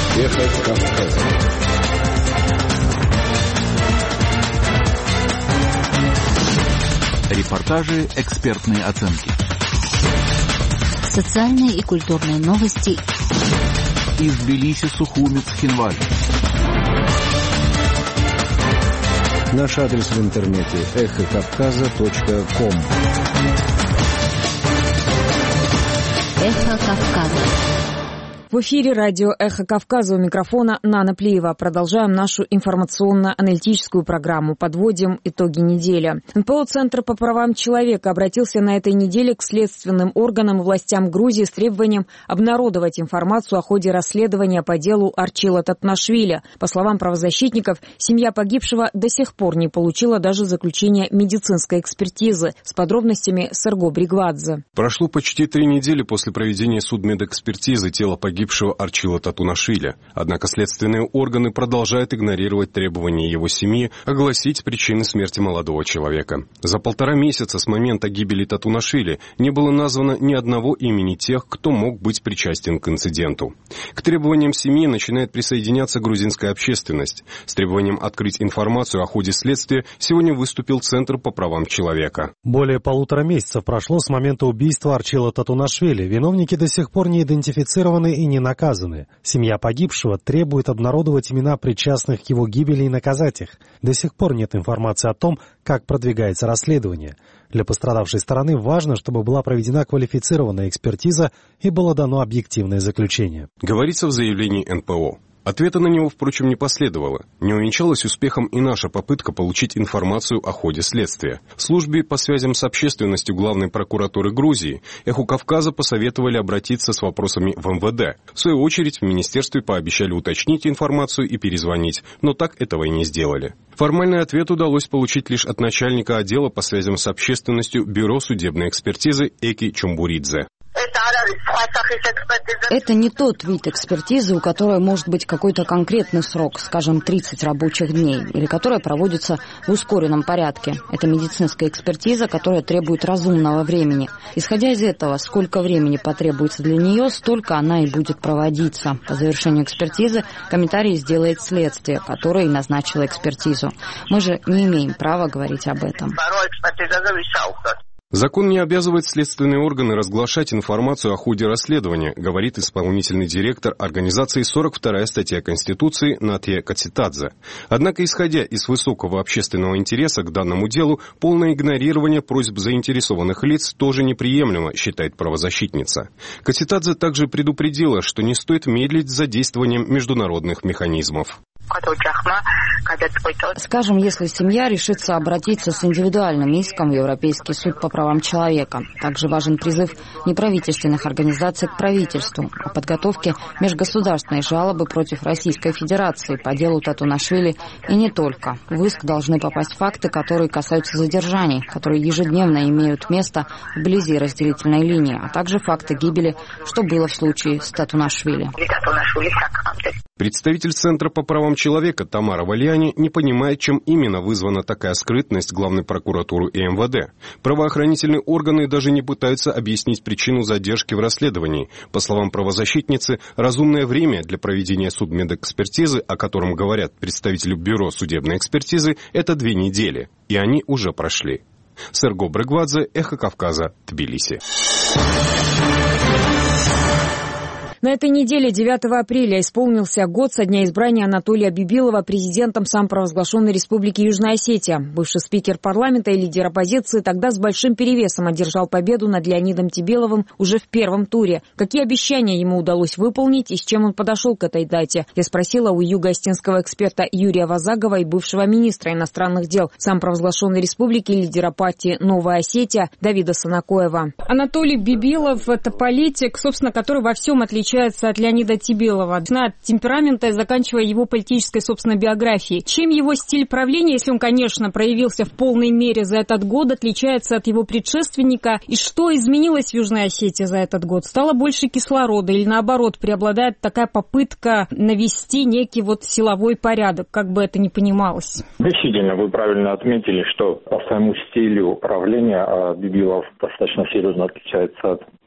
Эхо Кавказа. Репортажи, экспертные оценки. Социальные и культурные новости. Из Тбилиси, Сухуми, Цхинвали. Наш адрес в интернете эхо кавказа точка ком. Эхо Кавказа. В эфире радио «Эхо Кавказа», у микрофона Нана Плиева. Продолжаем нашу информационно-аналитическую программу. Подводим итоги недели. эн пэ о «Центр по правам человека» обратился на этой неделе к следственным органам и властям Грузии с требованием обнародовать информацию о ходе расследования по делу Арчила Татунашвили. По словам правозащитников, семья погибшего до сих пор не получила даже заключения медицинской экспертизы. С подробностями Серго Бригвадзе. Прошло почти три недели после проведения судмедэкспертизы тела погибшего погибшего Арчила Татунашвили. Однако следственные органы продолжают игнорировать требования его семьи огласить причины смерти молодого человека. За полтора месяца с момента гибели Татунашвили не было названо ни одного имени тех, кто мог быть причастен к инциденту. К требованиям семьи начинает присоединяться грузинская общественность. С требованием открыть информацию о ходе следствия сегодня выступил Центр по правам человека. Более полутора месяцев прошло с момента убийства Арчила Татунашвили. Виновники до сих пор не идентифицированы и не наказаны. Семья погибшего требует обнародовать имена причастных к его гибели и наказать их. До сих пор нет информации о том, как продвигается расследование. Для пострадавшей стороны важно, чтобы была проведена квалифицированная экспертиза и было дано объективное заключение. Говорится в заявлении эн пэ о. Ответа на него, впрочем, не последовало. Не увенчалась успехом и наша попытка получить информацию о ходе следствия. В службе по связям с общественностью Главной прокуратуры Грузии «Эху Кавказа» посоветовали обратиться с вопросами в эм вэ дэ. В свою очередь в министерстве пообещали уточнить информацию и перезвонить, но так этого и не сделали. Формальный ответ удалось получить лишь от начальника отдела по связям с общественностью Бюро судебной экспертизы Эки Чумбуридзе. Это не тот вид экспертизы, у которой может быть какой-то конкретный срок, скажем, тридцать рабочих дней, или которая проводится в ускоренном порядке. Это медицинская экспертиза, которая требует разумного времени. Исходя из этого, сколько времени потребуется для нее, столько она и будет проводиться. По завершению экспертизы комментарий сделает следствие, которое и назначило экспертизу. Мы же не имеем права говорить об этом. Закон не обязывает следственные органы разглашать информацию о ходе расследования, говорит исполнительный директор организации сорок вторая статья Конституции Натья Кацитадзе. Однако, исходя из высокого общественного интереса к данному делу, полное игнорирование просьб заинтересованных лиц тоже неприемлемо, считает правозащитница. Кацитадзе также предупредила, что не стоит медлить с задействованием международных механизмов. Скажем, если семья решится обратиться с индивидуальным иском в Европейский суд по правам человека. Также важен призыв неправительственных организаций к правительству о подготовке межгосударственной жалобы против Российской Федерации по делу Татунашвили и не только. В иск должны попасть факты, которые касаются задержаний, которые ежедневно имеют место вблизи разделительной линии, а также факты гибели, что было в случае с Татунашвили. Представитель Центра по правам человека Тамара Вальяни не понимает, чем именно вызвана такая скрытность Главной прокуратуры и эм вэ дэ. Правоохранительные органы даже не пытаются объяснить причину задержки в расследовании. По словам правозащитницы, разумное время для проведения судмедэкспертизы, о котором говорят представители Бюро судебной экспертизы, это две недели. И они уже прошли. Серго Бригвадзе, Эхо Кавказа, Тбилиси. На этой неделе, девятого апреля, исполнился год со дня избрания Анатолия Бибилова президентом самопровозглашенной Республики Южная Осетия. Бывший спикер парламента и лидер оппозиции тогда с большим перевесом одержал победу над Леонидом Тебеловым уже в первом туре. Какие обещания ему удалось выполнить и с чем он подошел к этой дате? Я спросила у юго-осетинского эксперта Юрия Вазагова и бывшего министра иностранных дел самопровозглашенной Республики, лидера партии «Новая Осетия» Давида Санакоева. Анатолий Бибилов – это политик, собственно, который во всем отличается отличается от Леонида Тебелова, от темперамента, заканчивая его политической, собственно, биографией. Чем его стиль правления, если он, конечно, проявился в полной мере за этот год, отличается от его предшественника? И что изменилось в Южной Осетии за этот год? Стало больше кислорода или, наоборот, преобладает такая попытка навести некий вот силовой порядок, как бы это ни понималось? Действительно, вы правильно отметили, что по своему стилю правления Бибилов достаточно серьезно отличается от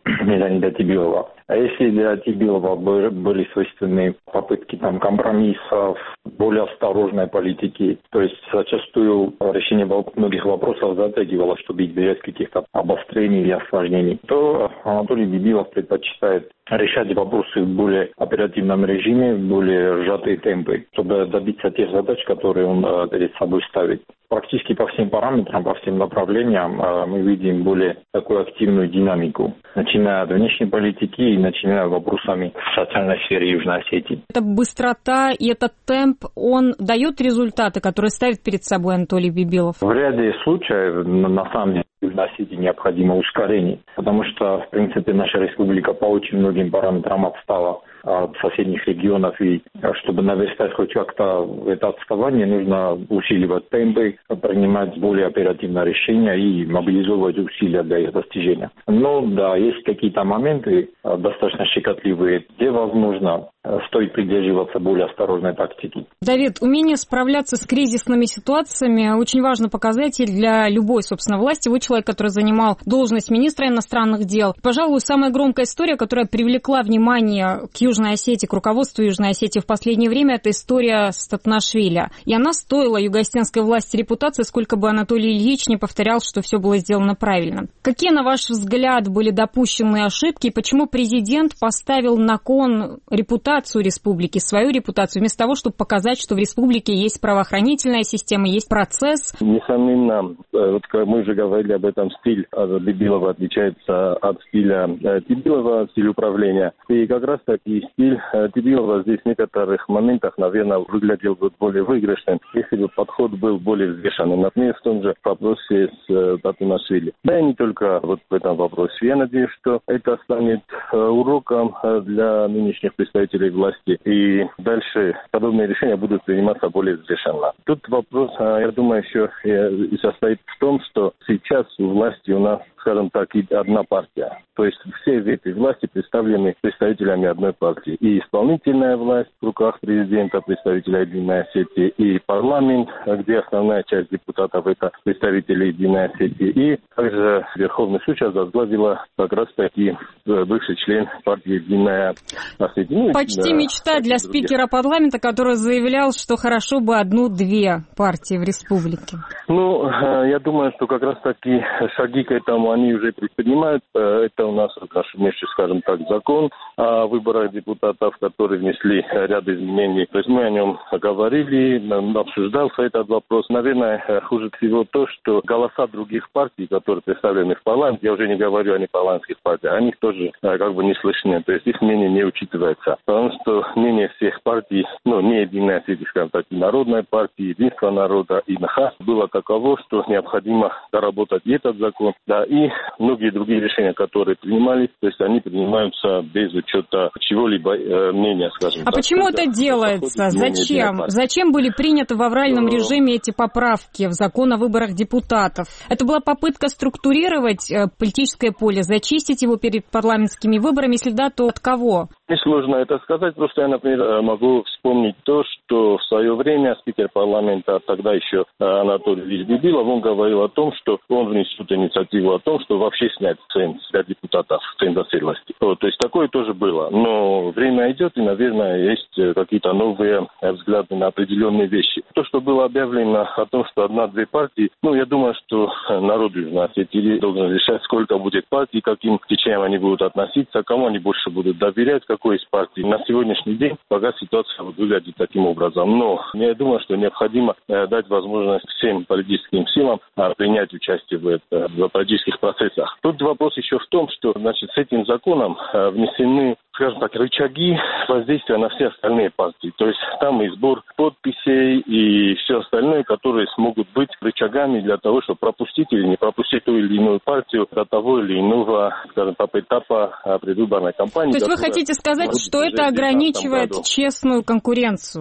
Леонида Тибилова. А если для Тибилова были свойственны попытки там, компромиссов, более осторожной политики, то есть зачастую решение многих вопросов затягивало, чтобы избежать каких-то обострений или осложнений, то Анатолий Бибилов предпочитает решать вопросы в более оперативном режиме, в более сжатые темпы, чтобы добиться тех задач, которые он перед собой ставит. Практически по всем параметрам, по всем направлениям мы видим более такую активную динамику, начиная от внешней политики и начиная вопросами в социальной сфере Южной Осетии. Эта быстрота и этот темп, он дает результаты, которые ставит перед собой Анатолий Бибилов? В ряде случаев, на самом деле, в Южной Осетии необходимо ускорение, потому что, в принципе, наша республика по очень многим параметрам отстала от соседних регионов, и чтобы наверстать хоть как-то это отставание, нужно усиливать темпы, принимать более оперативные решения и мобилизовывать усилия для их достижения. Но да, есть какие-то моменты достаточно щекотливые, где, возможно, стоит придерживаться более осторожной тактики. Давид, умение справляться с кризисными ситуациями очень важный показатель для любой, собственно, власти. Вы человек, который занимал должность министра иностранных дел. Пожалуй, самая громкая история, которая привлекла внимание к Южной Осетии, к руководству Южной Осетии в последнее время, это история с Татнашвили. И она стоила югоосетинской власти репутации, сколько бы Анатолий Ильич не повторял, что все было сделано правильно. Какие, на ваш взгляд, были допущены ошибки и почему президент поставил на кон репутацию республики, свою репутацию, вместо того, чтобы показать, что в республике есть правоохранительная система, есть процесс? Несомненно, вот как мы уже говорили об этом, стиль Бибилова отличается от стиля Тибилова, стиль управления. И как раз таки стиль Тибилова здесь в некоторых моментах, наверное, выглядел бы более выигрышным, если бы подход был более взвешенным. Например, в том же вопросе с Татнашвили. Да и не только вот в этом вопросе. Я надеюсь, что это станет уроком для нынешних представителей власти, и дальше подобные решения будут приниматься более взвешенно. Тут вопрос, я думаю, еще и состоит в том, что сейчас у власти у нас, скажем так, одна партия. То есть все ветви власти представлены представителями одной партии. И исполнительная власть в руках президента, представителя Единой Осетии, и парламент, где основная часть депутатов это представители Единой Осетии, и также Верховный суд сейчас возглавила как раз таки бывший член партии Единая Осетия. Ну, Почти да, мечта для спикера парламента, который заявлял, что хорошо бы одну-две партии в республике. Ну, я думаю, что как раз таки шаги к этому они уже предпринимают. Это у нас нашумевший, скажем так, закон о выборах депутатов, который внесли ряд изменений. То есть мы о нем говорили, обсуждался этот вопрос. Наверное, хуже всего то, что голоса других партий, которые представлены в парламенте, я уже не говорю о непарламентских партиях, о них тоже как бы не слышны. То есть их мнение не учитывается. Потому что мнение всех партий, ну, не Единой Осетии, скажем так, и Народной партии, Единства народа, и НХАС, было таково, что необходимо доработать и этот закон, да, и многие другие решения, которые принимались, то есть они принимаются без учета чего-либо э, мнения, скажем а так. А почему это делается? Зачем? Зачем были приняты в авральном Но... режиме эти поправки в закон о выборах депутатов? Это была попытка структурировать э, политическое поле, зачистить его перед парламентскими выборами, если да, то от кого? Несложно это сказать, просто я, например, могу вспомнить то, что в свое время спикер парламента, тогда еще Анатолий Ильич Бибилов, он говорил о том, что он внесет инициативу о том, что вообще снять ценз для депутатов, ценз заседлости. То есть такое тоже было. Но время идет, и, наверное, есть какие-то новые взгляды на определенные вещи. То, что было объявлено о том, что одна-две партии, ну, я думаю, что народ Южной Осетии должен решать, сколько будет партий, каким течением они будут относиться, кому они больше будут доверять, какой из партий. На сегодняшний день пока ситуация выглядит таким образом. Но я думаю, что необходимо дать возможность всем политическим силам принять участие в, это, в политических процессах. Тут вопрос еще в том, что, значит, с этим законом внесены, скажем так, рычаги воздействия на все остальные партии. То есть там и сбор подписей, и все остальное, которые смогут быть рычагами для того, чтобы пропустить или не пропустить ту или иную партию до того или иного, скажем так, этапа предвыборной кампании. То есть вы хотите сказать, что это ограничивает честную конкуренцию?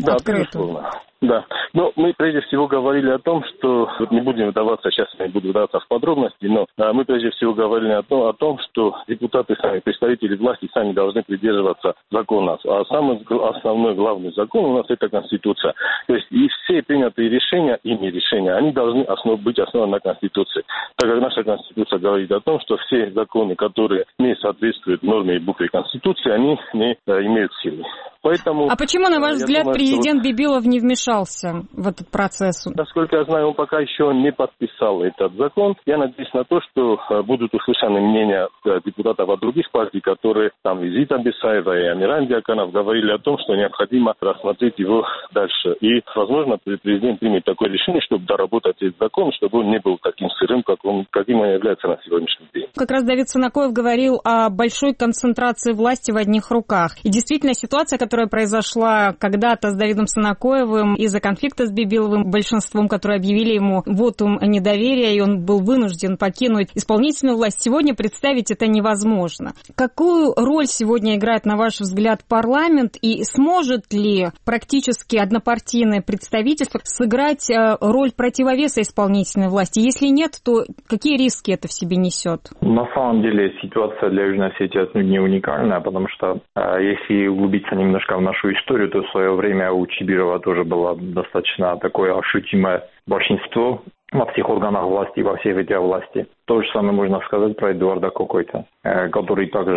Да, открытую. Безусловно. Да, но мы прежде всего говорили о том, что, вот не будем вдаваться, сейчас я не буду вдаваться в подробности, но а, мы прежде всего говорили о том, о том, что депутаты сами, представители власти сами должны придерживаться закона. А самый основной, главный закон у нас это Конституция. То есть и все принятые решения, ими решения, они должны основ, быть основаны на Конституции. Так как наша Конституция говорит о том, что все законы, которые не соответствуют норме и букве Конституции, они не а, имеют силы. Поэтому, а почему, на ваш взгляд, думаю, президент что... Бибилов не вмешался в этот процесс? Насколько я знаю, он пока еще не подписал этот закон. Я надеюсь на то, что будут услышаны мнения депутатов от других партий, которые, там, Визит Абисаева и Амиран Дьяконов, говорили о том, что необходимо рассмотреть его дальше. И, возможно, президент примет такое решение, чтобы доработать этот закон, чтобы он не был таким сырым, как он, каким он является на сегодняшний день. Как раз Давид Сынакоев говорил о большой концентрации власти в одних руках. И действительно, ситуация, которая произошла когда-то с Давидом Сынакоевым из-за конфликта с Бибиловым большинством, которые объявили ему вотум недоверия, и он был вынужден покинуть исполнительную власть, сегодня представить это невозможно. Какую роль сегодня играет, на ваш взгляд, парламент, и сможет ли практически однопартийное представительство сыграть роль противовеса исполнительной власти? Если нет, то какие риски это в себе несет? На самом деле ситуация для Южной Осетии отнюдь не уникальная, потому что если углубиться немножко в нашу историю, то в свое время у Чибирова тоже было достаточно такое ощутимое большинство во всех органах власти, во всех ветвях власти. То же самое можно сказать про Эдуарда Кокойта, который также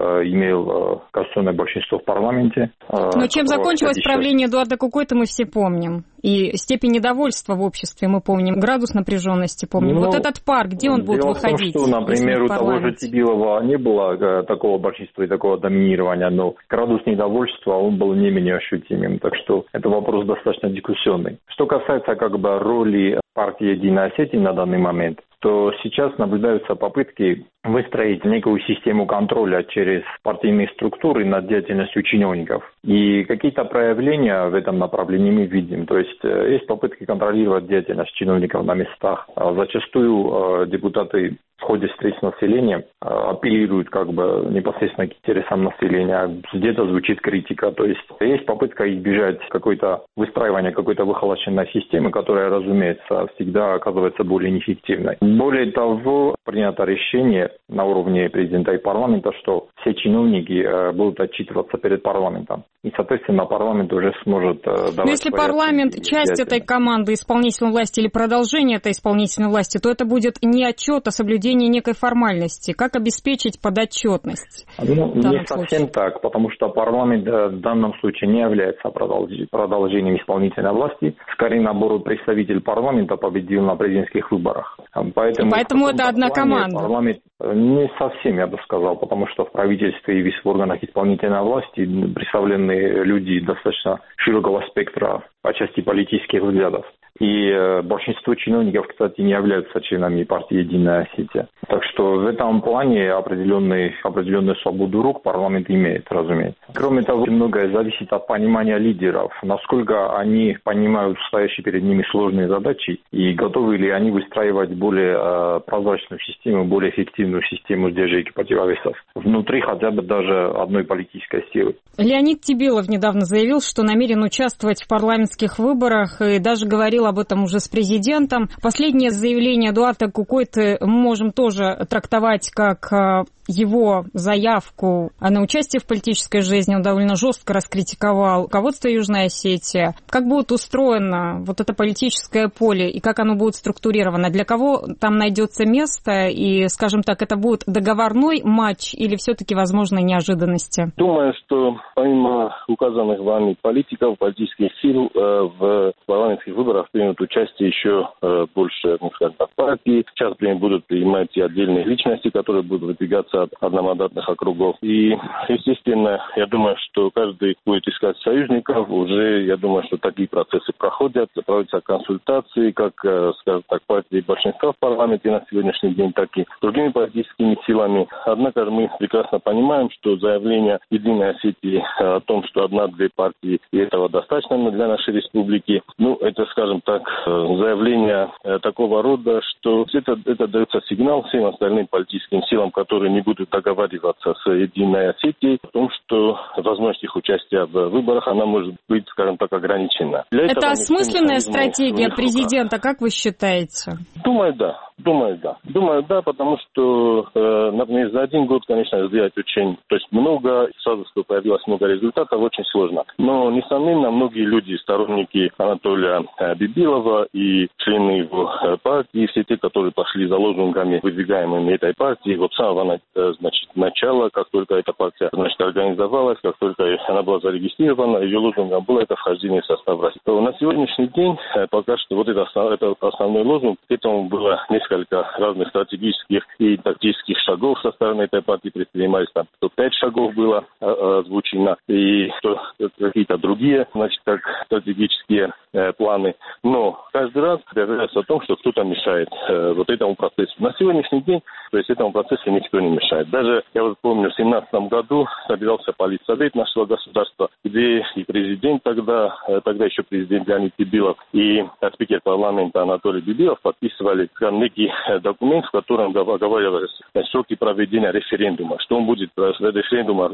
имел конституционное большинство в парламенте. Но чем закончилось правление Эдуарда Кокойта, мы все помним. И степень недовольства в обществе мы помним, градус напряженности помним. Ну, вот этот пар, где он будет выходить? Дело в том, что, например, у того же Тибилова не было такого большинства и такого доминирования, но градус недовольства, он был не менее ощутимым. Так что это вопрос достаточно дискуссионный. Что касается как бы роли партии «Единая Осетия» на данный момент, то сейчас наблюдаются попытки выстроить некую систему контроля через партийные структуры над деятельностью чиновников. И какие-то проявления в этом направлении мы видим. То есть есть попытки контролировать деятельность чиновников на местах. Зачастую депутаты в ходе встреч с населением апеллируют как бы непосредственно к интересам населения. Где-то звучит критика. То есть есть попытка избежать какой-то выстраивания какой-то выхолощенной системы, которая, разумеется, всегда оказывается более неэффективной. Более того, принято решение на уровне президента и парламента, что все чиновники будут отчитываться перед парламентом. И, соответственно, парламент уже сможет давать... Но если парламент часть этой команды исполнительной власти или продолжение этой исполнительной власти, то это будет не отчет, а соблюдение некой формальности. Как обеспечить подотчетность? Ну, не совсем так, потому что парламент в данном случае не является продолжением исполнительной власти. Скорее, наоборот, представитель парламента победил на президентских выборах. Поэтому, Поэтому это одна команда. Парламент не совсем, я бы сказал, потому что в правительстве и в органах исполнительной власти представлены люди достаточно широкого спектра по части политических взглядов. И э, большинство чиновников, кстати, не являются членами партии «Единая Осетия». Так что в этом плане определенный, определенную свободу рук парламент имеет, разумеется. Кроме того, многое зависит от понимания лидеров, насколько они понимают стоящие перед ними сложные задачи и готовы ли они выстраивать более э, прозрачную систему, более эффективную систему сдержек и противовесов внутри хотя бы даже одной политической силы. Леонид Тибилов недавно заявил, что намерен участвовать в парламентских выборах и даже говорил об этом уже с президентом. Последнее заявление Эдуарда Кокойты мы можем тоже трактовать как его заявку на участие в политической жизни. Он довольно жестко раскритиковал руководство Южной Осетии. Как будет устроено вот это политическое поле и как оно будет структурировано? Для кого там найдется место? И, скажем так, это будет договорной матч или все-таки возможны неожиданности? Думаю, что помимо указанных вами политиков, политических сил в парламентских выборах примут участие еще больше, ну, скажем так, партий. Сейчас будут принимать и отдельные личности, которые будут выдвигаться от одномандатных округов. И, естественно, я думаю, что каждый будет искать союзников. Уже, я думаю, что такие процессы проходят, проводятся консультации, как, скажем так, партии большинства в парламенте на сегодняшний день, так и другими политическими силами. Однако же мы прекрасно понимаем, что заявление Единой Осетии о том, что одна-две партии, и этого достаточно для нашей республики, ну, это, скажем скажем так, заявление такого рода, что это, это дается сигнал всем остальным политическим силам, которые не будут договариваться с Единой Осетией, о том, что возможность их участия в выборах, она может быть, скажем так, ограничена. Для это осмысленная стратегия президента, как вы считаете? Думаю, да. Думаю, да. Думаю, да, потому что, э, например, за один год, конечно, сделать очень, то есть много, сразу, что появилось много результатов, очень сложно. Но, несомненно, многие люди, сторонники Анатолия э, Бибилова и члены его э, партии, все те, которые пошли за лозунгами, выдвигаемыми этой партией, вот с самого э, значит, начала, как только эта партия, значит, организовалась, как только она была зарегистрирована, ее лозунгом было это вхождение в состав России. То на сегодняшний день э, пока что вот это, это основной лозунг, к этому было несколько несколько разных стратегических и тактических шагов со стороны этой партии предпринимались. Там то пять шагов было озвучено, и то какие-то другие, значит, как стратегические э, планы. Но каждый раз говорится о том, что кто-то мешает э, вот этому процессу. На сегодняшний день, то есть этому процессу никто не мешает. Даже, я вот помню, в семнадцатом году собирался политсовет нашего государства, где и президент тогда, э, тогда еще президент Леонид Бибилов, и спикер парламента Анатолий Бибилов подписывали некий документ, в котором говорилось сроки проведения референдума. Что он будет референдума,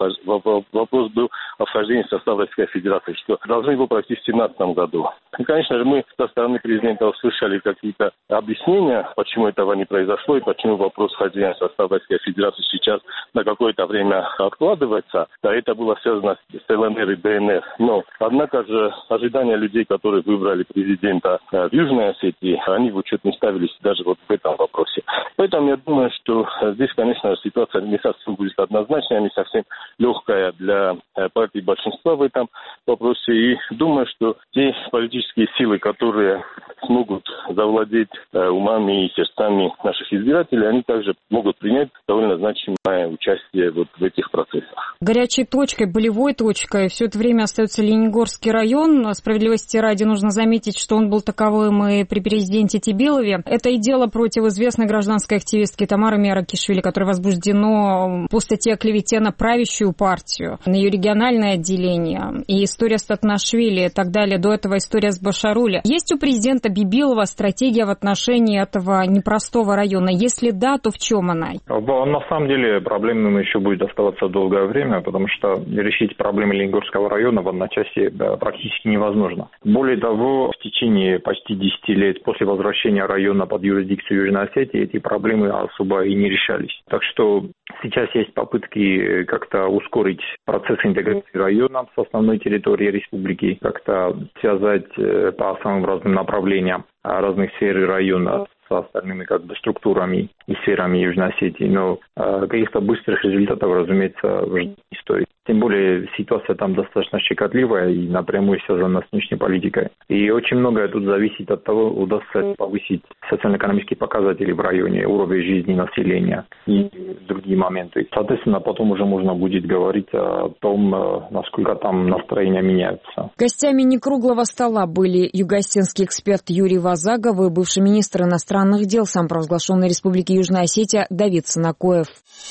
вопрос был о вхождении в состав Российской Федерации, что должны его пройти в две тысячи семнадцатом году. И, конечно же, мы со стороны президента услышали какие-то объяснения, почему этого не произошло и почему вопрос вхождения в состав Российской Федерации сейчас на какое-то время откладывается. Да, это было связано с ЛНР и ДНР. Но, однако же, ожидания людей, которые выбрали президента в Южной Осетии, они в учет не ставились даже вот в этом вопросе. Поэтому я думаю, что здесь, конечно, ситуация не совсем будет однозначная, не совсем легкая для партии большинства в этом вопросе. И думаю, что те политические силы, которые смогут завладеть умами и сердцами наших избирателей, они также могут принять довольно значимое участие вот в этих процессах. Горячей точкой, болевой точкой все это время остается Ленигорский район. Справедливости ради нужно заметить, что он был таковым и при президенте Тибилове. Это и дело против известной гражданской активистки Тамары Меракишвили, которое возбуждено по статье о клевете на правящую партию, на ее региональное отделение, и история с Татнашвили и так далее. До этого история с Башарули. Есть у президента Бибилова стратегия в отношении этого непростого района? Если да, то в чем она? На самом деле проблемным еще будет оставаться долгое время, потому что решить проблемы Ленигорского района в одночасье практически невозможно. Более того, в течение почти десяти лет после возвращения района под юрисдикцию Южной Осетии эти проблемы особо и не решались. Так что сейчас есть попытки как-то ускорить процесс интеграции района с основной территории республики, как-то связать по самым разным направлениям разных сфер района с остальными как бы структурами и сферами Южной Осетии. Но э, каких-то быстрых результатов, разумеется, ждать не стоит. Тем более ситуация там достаточно щекотливая и напрямую связана с внешней политикой. И очень многое тут зависит от того, удастся повысить социально-экономические показатели в районе, уровень жизни населения и другие моменты. Соответственно, потом уже можно будет говорить о том, насколько там настроения меняются. Гостями некруглого стола были юго-осетинский эксперт Юрий Вазагов и бывший министр иностранных дел самопровозглашенной Республики Южная Осетия Давид Санакоев.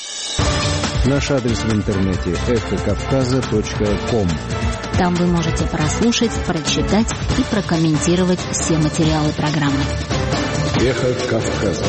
Наш адрес в интернете эхо кавказа точка ком. Там вы можете прослушать, прочитать и прокомментировать все материалы программы. Эхо Кавказа.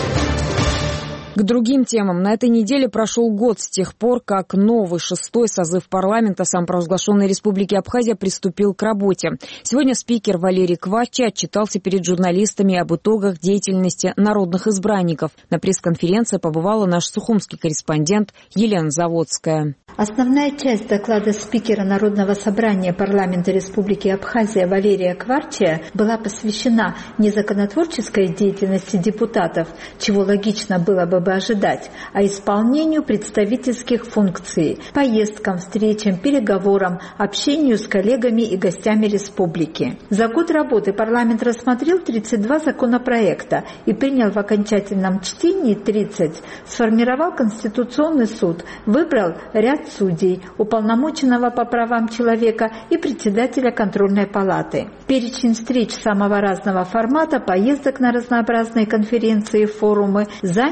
К другим темам. На этой неделе прошел год с тех пор, как новый шестой созыв парламента самопровозглашенной Республики Абхазия приступил к работе. Сегодня спикер Валерий Квачи отчитался перед журналистами об итогах деятельности народных избранников. На пресс-конференции побывала наш сухумский корреспондент Елена Заводская. Основная часть доклада спикера Народного собрания парламента Республики Абхазия Валерия Кварчия была посвящена не законотворческой деятельности депутатов, чего логично было бы ожидать, а исполнению представительских функций, поездкам, встречам, переговорам, общению с коллегами и гостями республики. За год работы парламент рассмотрел тридцать два законопроекта и принял в окончательном чтении тридцать, сформировал Конституционный суд, выбрал ряд судей, уполномоченного по правам человека и председателя контрольной палаты. Перечень встреч самого разного формата, поездок на разнообразные конференции и форумы занял шесть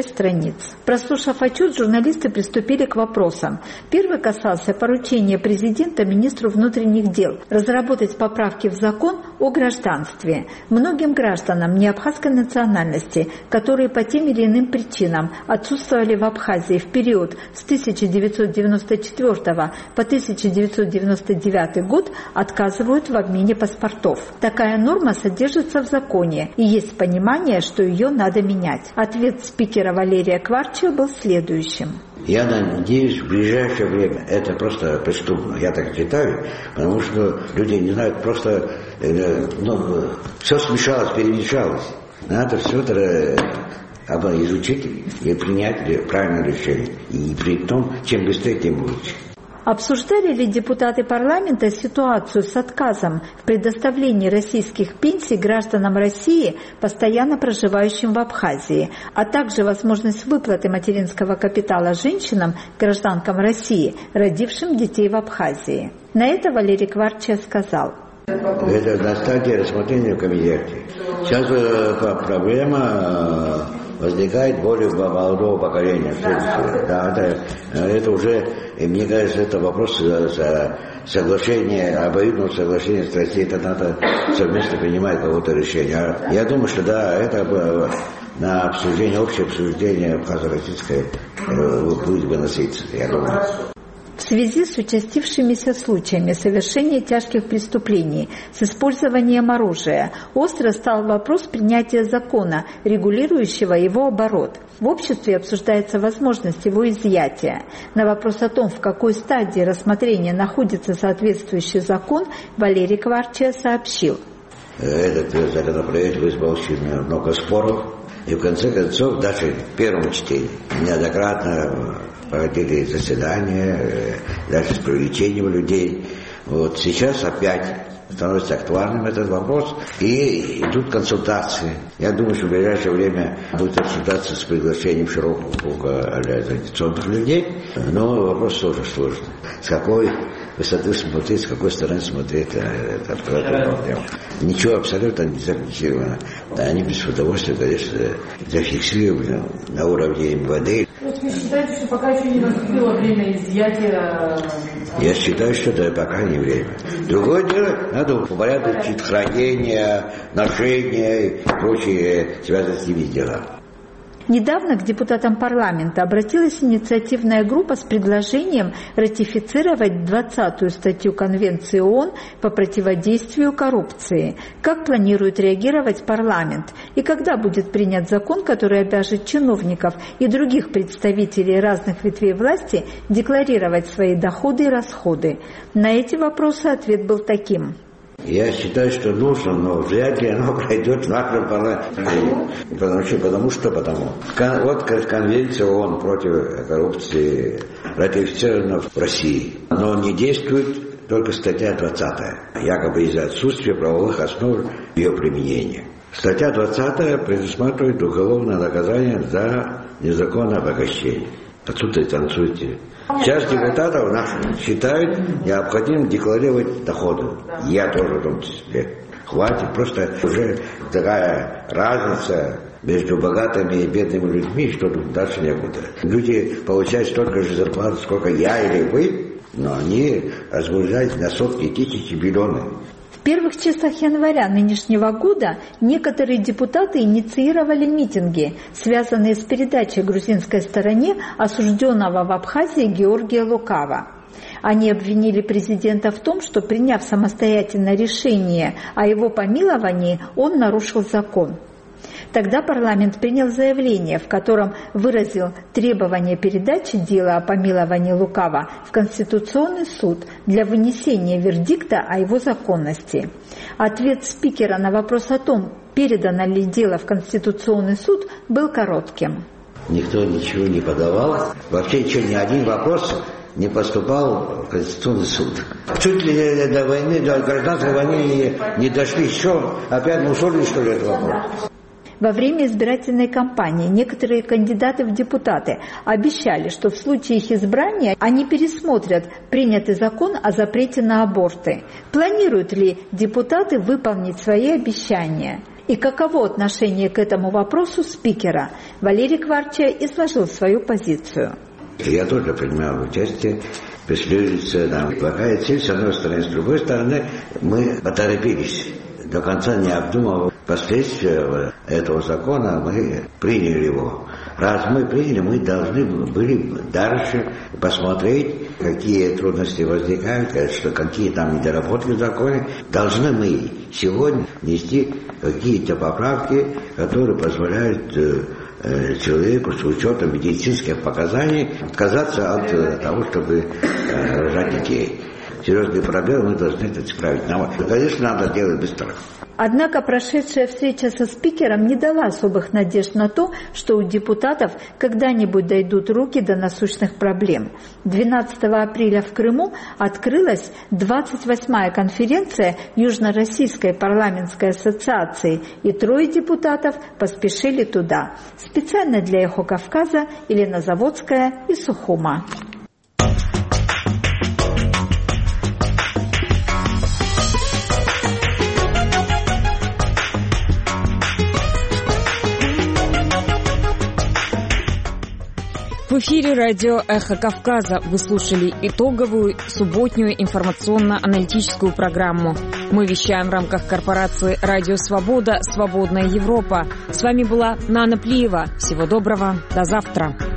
шесть страниц. Прослушав отчет, журналисты приступили к вопросам. Первый касался поручения президента министру внутренних дел разработать поправки в закон о гражданстве. Многим гражданам неабхазской национальности, которые по тем или иным причинам отсутствовали в Абхазии в период с тысяча девятьсот девяносто четвёртого по тысяча девятьсот девяносто девятый год, отказывают в обмене паспортов. Такая норма содержится в законе, и есть понимание, что ее надо менять. Ответ спикера Валерия Кварчио был следующим. Я надеюсь, в ближайшее время это просто преступно. Я так считаю, потому что люди не знают, просто э, ну, все смешалось, перемешалось. Надо все это изучить и принять правильное решение. И при том, чем быстрее, тем лучше. Обсуждали ли депутаты парламента ситуацию с отказом в предоставлении российских пенсий гражданам России, постоянно проживающим в Абхазии, а также возможность выплаты материнского капитала женщинам, гражданкам России, родившим детей в Абхазии? На это Валерий Кварчио сказал. Это на стадии рассмотрения в комитете. Сейчас проблема возникает более молодого поколения. Да, это, это уже, мне кажется, это вопрос соглашения, обоюдного соглашения с Россией. Это надо совместно принимать какое-то решение. Я думаю, что да, это на обсуждение, общее обсуждение абхазо-российское будет выноситься, я думаю. В связи с участившимися случаями совершения тяжких преступлений с использованием оружия остро стал вопрос принятия закона, регулирующего его оборот. В обществе обсуждается возможность его изъятия. На вопрос о том, в какой стадии рассмотрения находится соответствующий закон, Валерий Кварчио сообщил. Этот законопроект вызвал очень много споров. И в конце концов, даже в первом чтении неоднократно проводили заседания, даже с привлечением людей. Вот сейчас опять становится актуальным этот вопрос, и идут консультации. Я думаю, что в ближайшее время будет консультация с приглашением широкого круга заинтересованных людей, но вопрос тоже сложный. С какой высоты смотреть, с какой стороны смотреть этот проблему. Ничего абсолютно не зафиксировано. Они без удовольствия, конечно, зафиксированы на уровне эм вэ дэ. Вы считаете, что пока еще не наступило время изъятия? Я считаю, что да, пока не время. Другое дело, надо упорядочить хранение, ношение и прочие связанные с ними дела. Недавно к депутатам парламента обратилась инициативная группа с предложением ратифицировать двадцатую статью Конвенции ООН по противодействию коррупции. Как планирует реагировать парламент? И когда будет принят закон, который обяжет чиновников и других представителей разных ветвей власти декларировать свои доходы и расходы? На эти вопросы ответ был таким. Я считаю, что нужно, но вряд ли оно пройдет в нашем парламенте. Потому что, потому что, потому. Вот конвенция ООН против коррупции ратифицирована в России. Но не действует только статья двадцатая, якобы из-за отсутствия правовых основ ее применения. Статья двадцатая предусматривает уголовное наказание за незаконное обогащение. Отсюда и танцуйте. Часть депутатов наших считают необходимым декларировать доходы. Я тоже в том числе. Хватит, просто уже такая разница между богатыми и бедными людьми, что тут дальше некуда. Люди получают столько же зарплаты, сколько я или вы, но они разгружают на сотни тысяч и миллионы. В первых числах января нынешнего года некоторые депутаты инициировали митинги, связанные с передачей грузинской стороне осужденного в Абхазии Георгия Лукава. Они обвинили президента в том, что, приняв самостоятельное решение о его помиловании, он нарушил закон. Тогда парламент принял заявление, в котором выразил требование передачи дела о помиловании Лукава в Конституционный суд для вынесения вердикта о его законности. Ответ спикера на вопрос о том, передано ли дело в Конституционный суд, был коротким. Никто ничего не подавал. Вообще ничего, ни один вопрос не поступал в Конституционный суд. Чуть ли до войны, до гражданской войны не дошли еще, опять мы ушли, что ли, этот вопрос. Во время избирательной кампании некоторые кандидаты в депутаты обещали, что в случае их избрания они пересмотрят принятый закон о запрете на аборты. Планируют ли депутаты выполнить свои обещания? И каково отношение к этому вопросу спикера? Валерий Кварча изложил свою позицию. Я тоже принимал участие. Преследуется там плохая цель, с одной стороны, с другой стороны, мы поторопились. До конца не обдумывая последствия этого закона, мы приняли его. Раз мы приняли, мы должны были дальше посмотреть, какие трудности возникают, что какие там недоработки в законе. Должны мы сегодня внести какие-то поправки, которые позволяют человеку с учетом медицинских показаний отказаться от того, чтобы рожать детей. Серьезные проблемы мы должны это исправить. Нам, конечно, надо делать быстро. Однако прошедшая встреча со спикером не дала особых надежд на то, что у депутатов когда-нибудь дойдут руки до насущных проблем. двенадцатого апреля в Крыму открылась двадцать восьмая конференция Южно-Российской парламентской ассоциации, и трое депутатов поспешили туда. Специально для «Эхо Кавказа» Елена Заводская из Сухума. В эфире радио «Эхо Кавказа». Вы слушали итоговую субботнюю информационно-аналитическую программу. Мы вещаем в рамках корпорации «Радио Свобода. Свободная Европа». С вами была Нана Плиева. Всего доброго. До завтра.